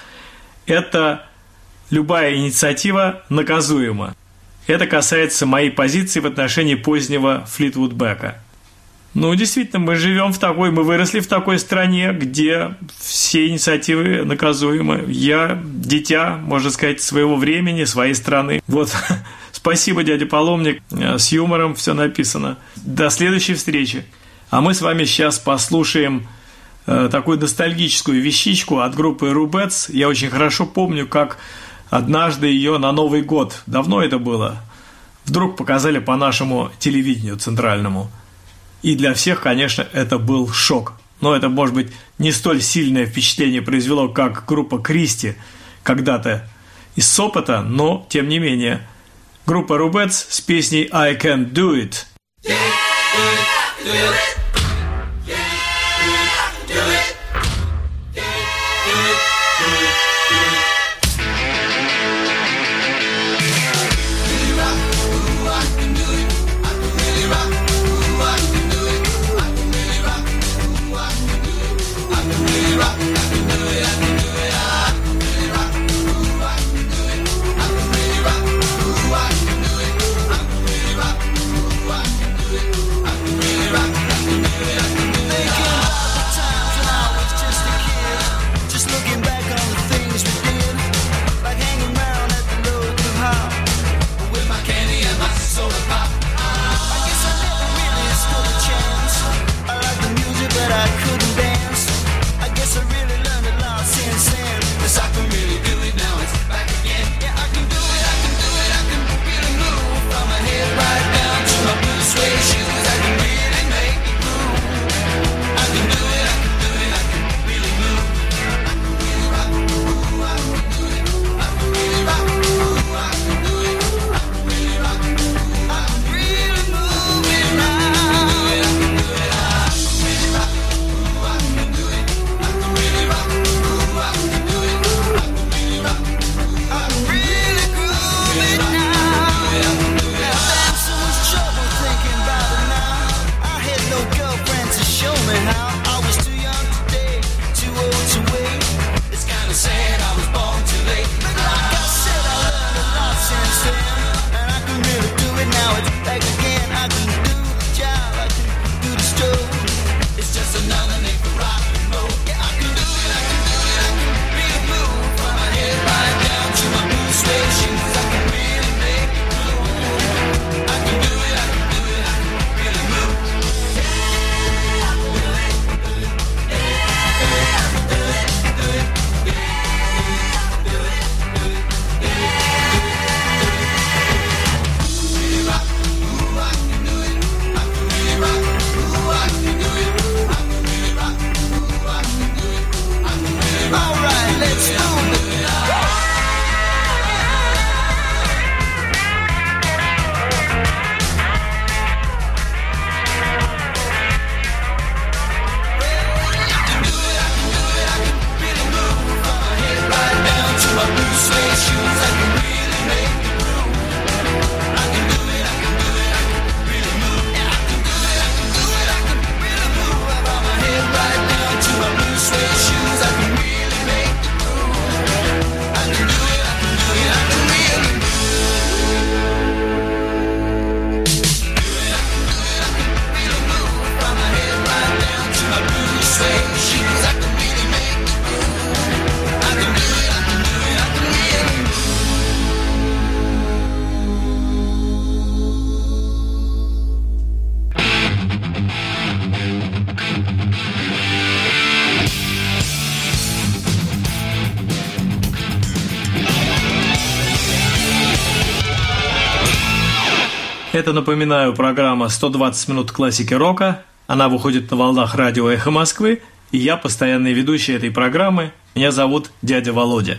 это любая инициатива наказуема. Это касается моей позиции в отношении позднего Флитвуд Бека. Ну, действительно, мы живем в такой, мы выросли в такой стране, где все инициативы наказуемы. Я дитя, можно сказать, своего времени, своей страны. Вот, спасибо, дядя Паломник, с юмором все написано. До следующей встречи. А мы с вами сейчас послушаем э, такую ностальгическую вещичку от группы Rubettes. Я очень хорошо помню, как однажды ее на Новый год, давно это было, вдруг показали по нашему телевидению центральному. И для всех, конечно, это был шок. Но это, может быть, не столь сильное впечатление произвело, как группа Кристи когда-то из Сопота, но, тем не менее, группа Rubettes с песней «I Can't Do It». Yeah, do it. Это, напоминаю, программа сто двадцать минут классики рока. Она выходит на волнах радио «Эхо Москвы», и я постоянный ведущий этой программы. Меня зовут дядя Володя.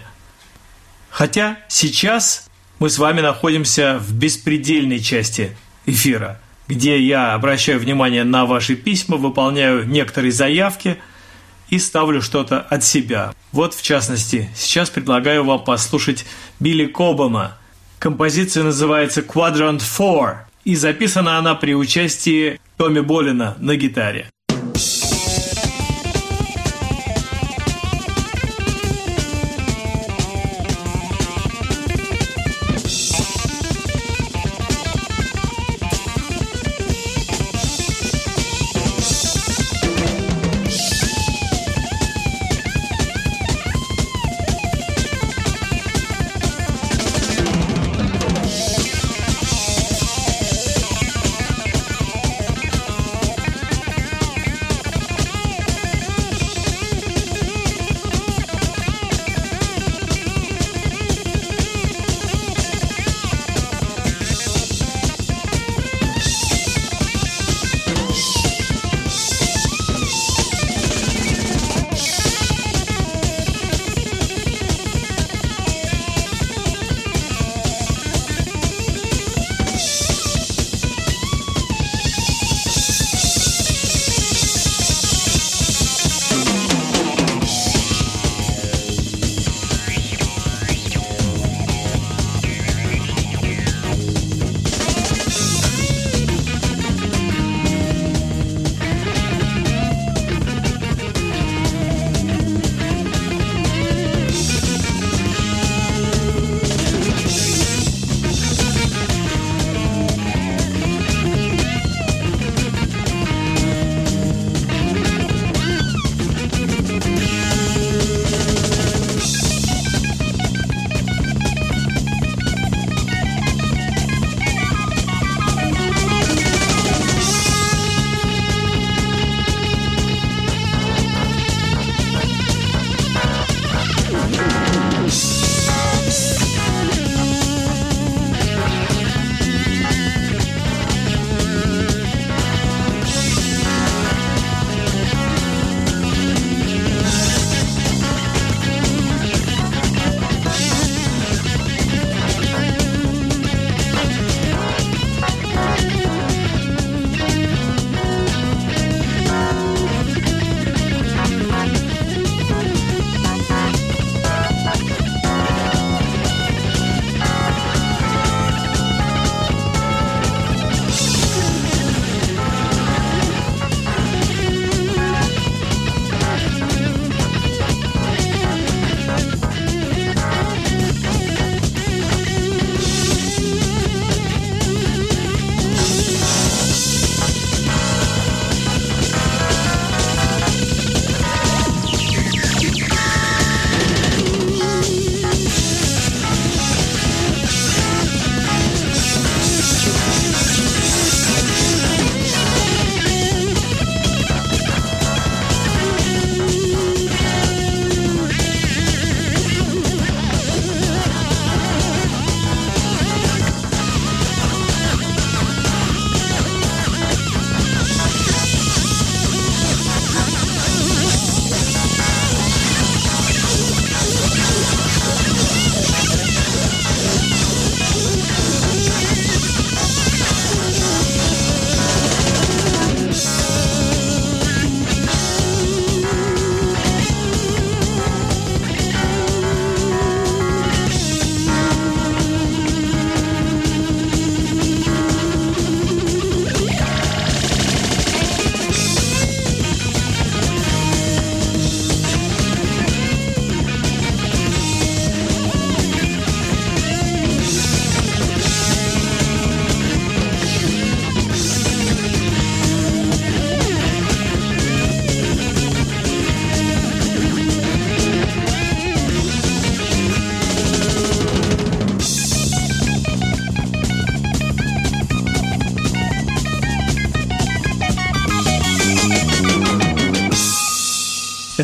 Хотя сейчас мы с вами находимся в беспредельной части эфира, где я обращаю внимание на ваши письма, выполняю некоторые заявки и ставлю что-то от себя. Вот, в частности, сейчас предлагаю вам послушать Билли Кобама. Композиция называется «Quadrant четыре», и записана она при участии Томми Болина на гитаре.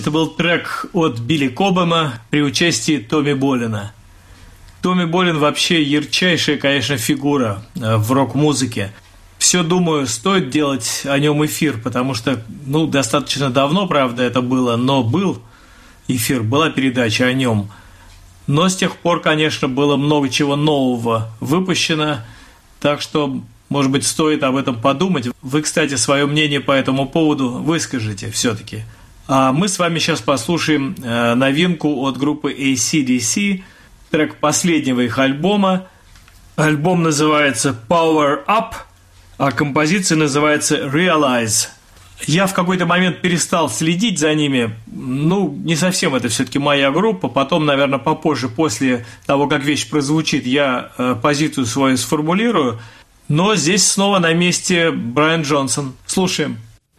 Это был трек от Билли Кобэма при участии Томми Болина. Томми Болин вообще ярчайшая, конечно, фигура в рок-музыке. Все, думаю, стоит делать о нем эфир, потому что, ну, достаточно давно, правда, это было, но был эфир, была передача о нем. Но с тех пор, конечно, было много чего нового выпущено, так что, может быть, стоит об этом подумать. Вы, кстати, свое мнение по этому поводу выскажите все-таки. А мы с вами сейчас послушаем э, новинку от группы эй си ди си, трек последнего их альбома. Альбом называется Power Up, а композиция называется Realize. Я в какой-то момент перестал следить за ними. Ну, не совсем это все-таки моя группа. Потом, наверное, попозже, после того, как вещь прозвучит, я э, позицию свою сформулирую. Но здесь снова на месте Брайан Джонсон. Слушаем.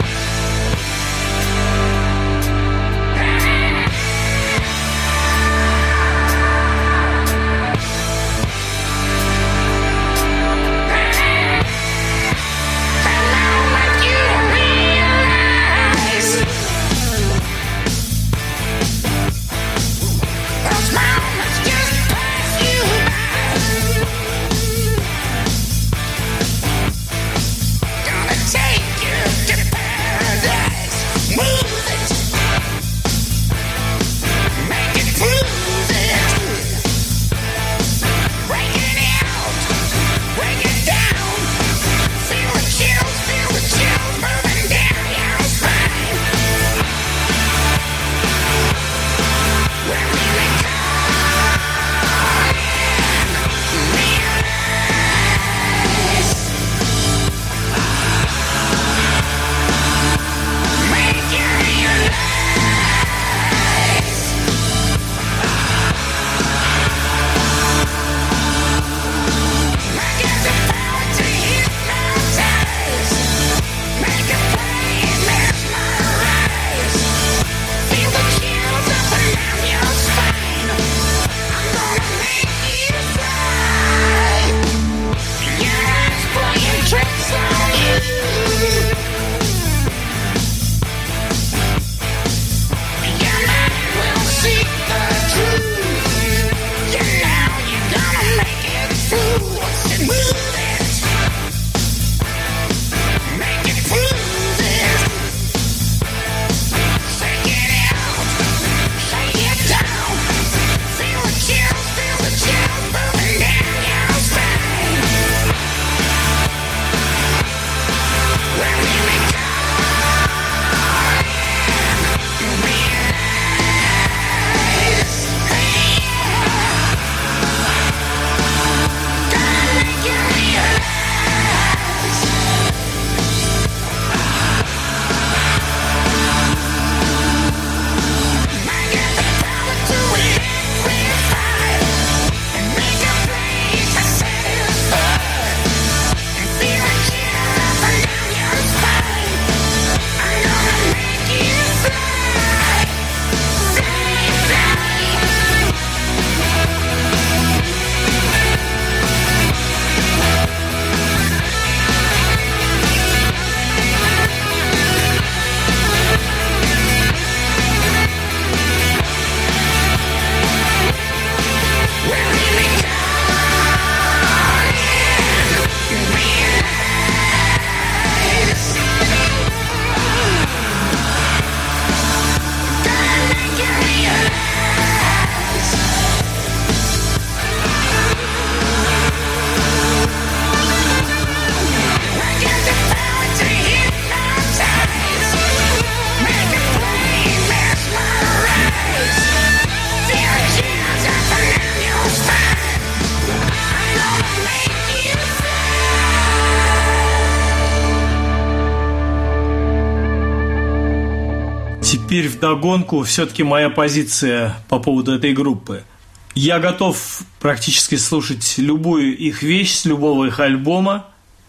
Теперь вдогонку все-таки моя позиция по поводу этой группы. Я готов практически слушать любую их вещь с любого их альбома,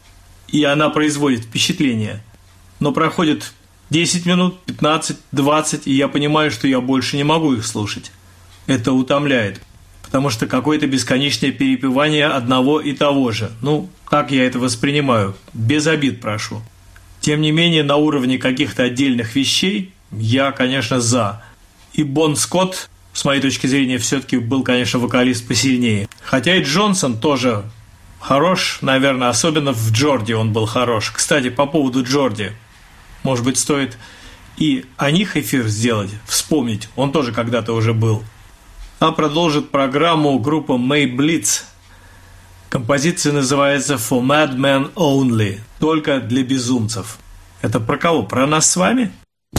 и она производит впечатление. Но проходит десять минут, пятнадцать, двадцать, и я понимаю, что я больше не могу их слушать. Это утомляет, потому что какое-то бесконечное перепевание одного и того же. Ну, так я это воспринимаю, без обид прошу. Тем не менее, на уровне каких-то отдельных вещей я, конечно, за. И Бон Скотт, с моей точки зрения, все-таки был, конечно, вокалист посильнее. Хотя и Джонсон тоже хорош, наверное, особенно в Джорди он был хорош. Кстати, по поводу Джорди, может быть, стоит и о них эфир сделать, вспомнить, он тоже когда-то уже был. А продолжит программу группа May Blitz. Композиция называется For Madmen Only, только для безумцев. Это про кого? Про нас с вами?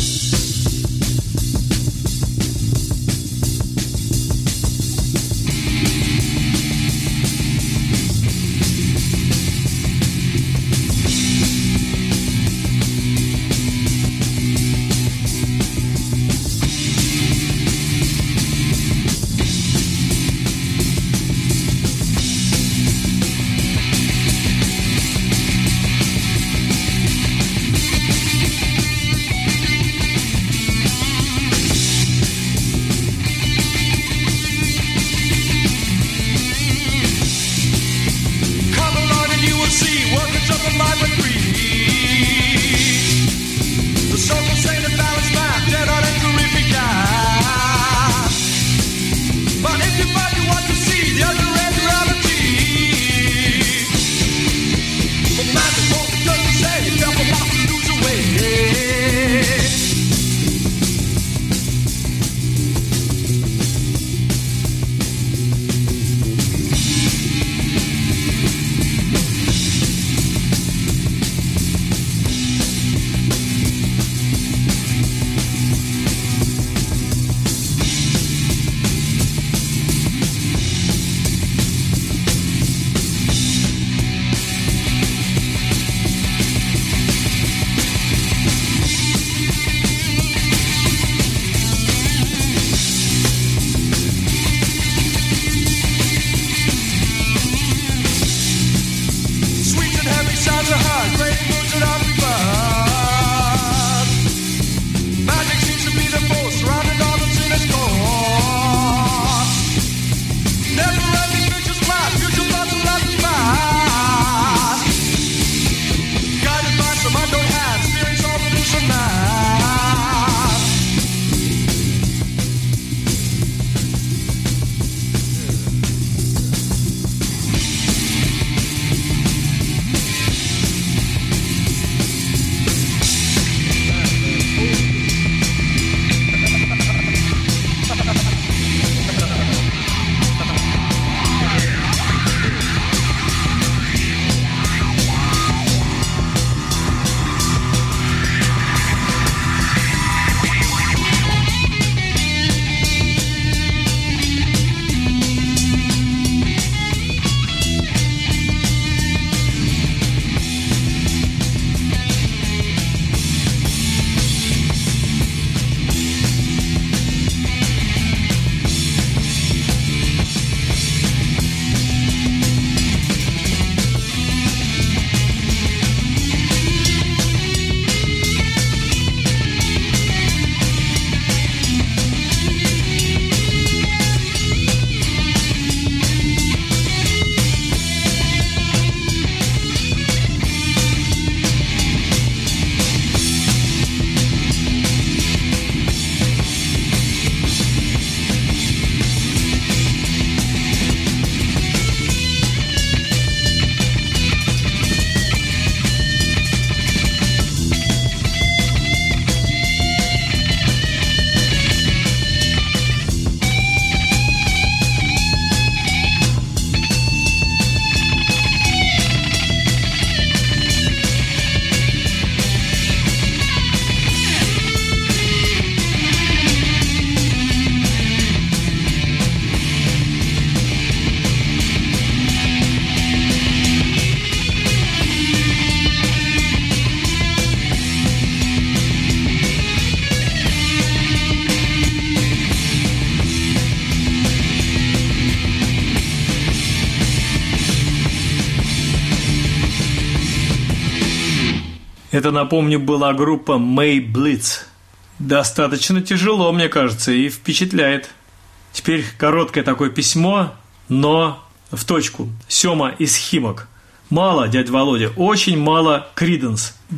Это, напомню, была группа May Blitz. Достаточно тяжело, мне кажется, и впечатляет. Теперь короткое такое письмо, но в точку. Сема из Химок. Мало, дядя Володя, очень мало Creedence.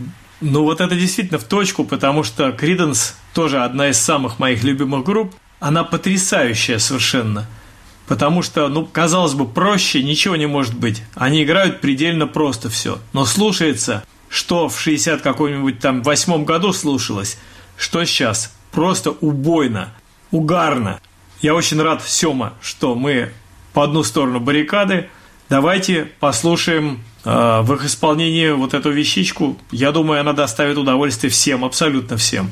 Ну вот это действительно в точку, потому что Creedence тоже одна из самых моих любимых групп. Она потрясающая совершенно. Потому что, ну, казалось бы, проще ничего не может быть. Они играют предельно просто все. Но слушается, что в шестьдесят каком-нибудь там восьмом году слушалось, что сейчас. Просто убойно, угарно. Я очень рад, Сёма, что мы по одну сторону баррикады. Давайте послушаем э, в их исполнении вот эту вещичку. Я думаю, она доставит удовольствие всем, абсолютно всем.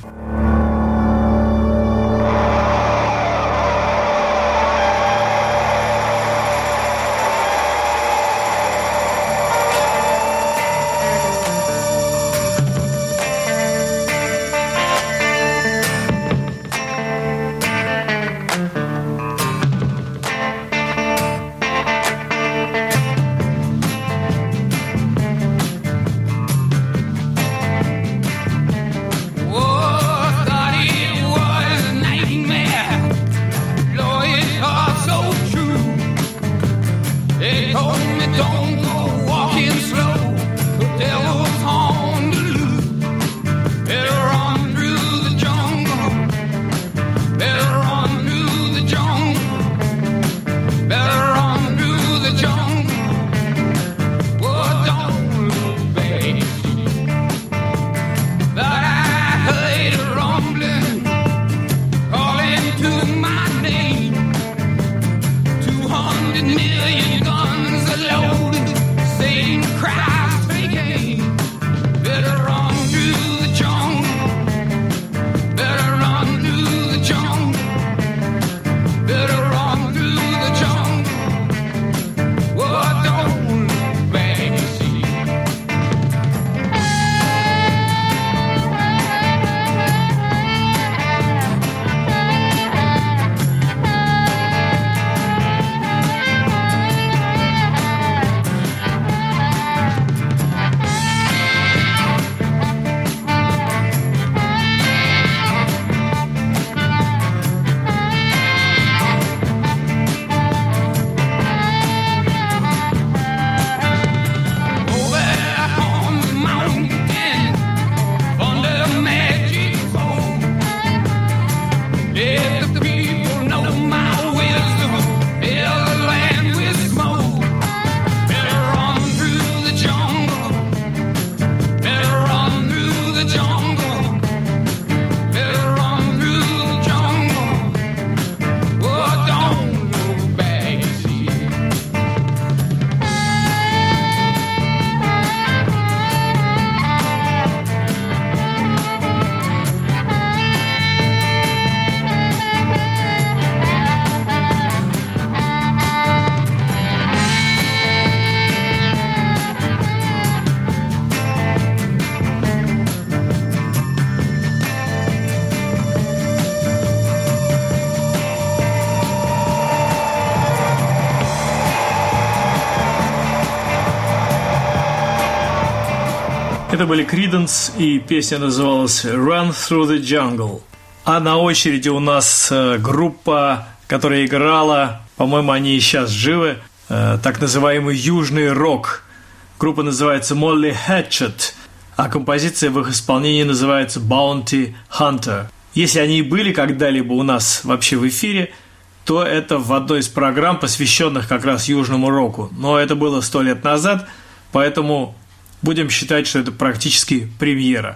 Это были Creedence, и песня называлась «Run Through the Jungle». А на очереди у нас группа, которая играла, по-моему, они и сейчас живы, так называемый южный рок. Группа называется Molly Hatchet, а композиция в их исполнении называется Bounty Hunter. Если они и были когда-либо у нас вообще в эфире, то это в одной из программ, посвященных как раз южному року. Но это было сто лет назад, поэтому будем считать, что это практически премьера.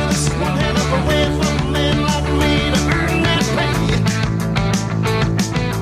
Seems to me this one hell of a way for men like me to earn that pay.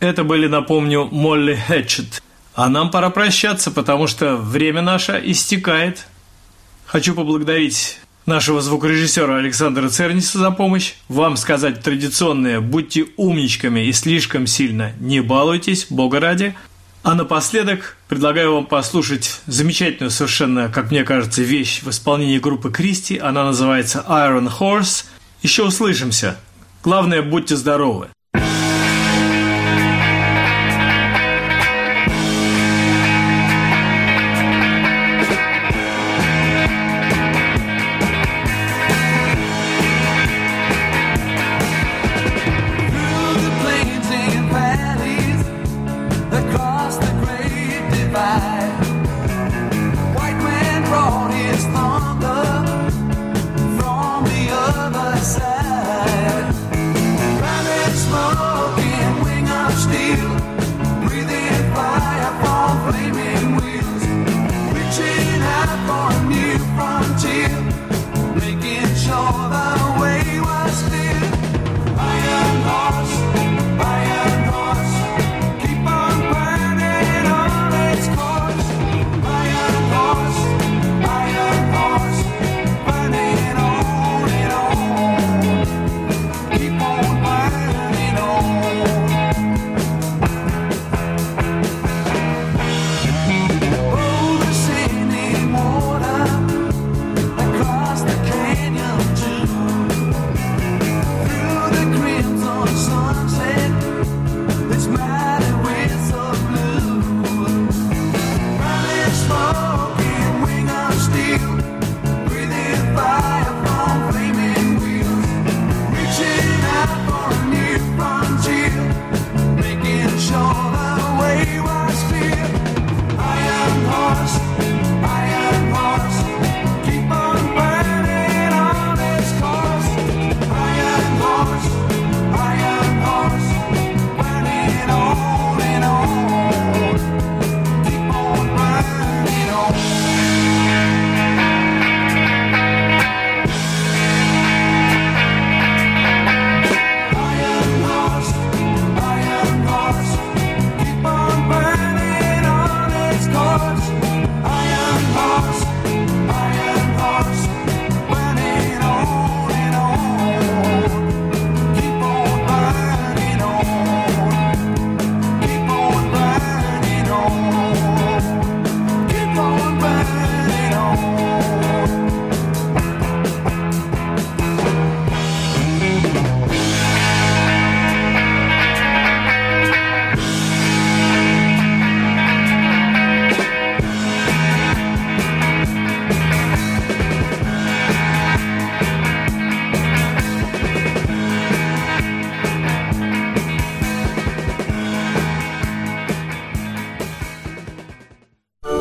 Это были, напомню, Молли Хэтчет. А нам пора прощаться, потому что время наше истекает. Хочу поблагодарить нашего звукорежиссера Александра Церниса за помощь. Вам сказать традиционное: будьте умничками и слишком сильно не балуйтесь, Бога ради. А напоследок предлагаю вам послушать замечательную совершенно, как мне кажется, вещь в исполнении группы Кристи. Она называется Iron Horse. Еще услышимся. Главное, будьте здоровы. Making sure the way was clear.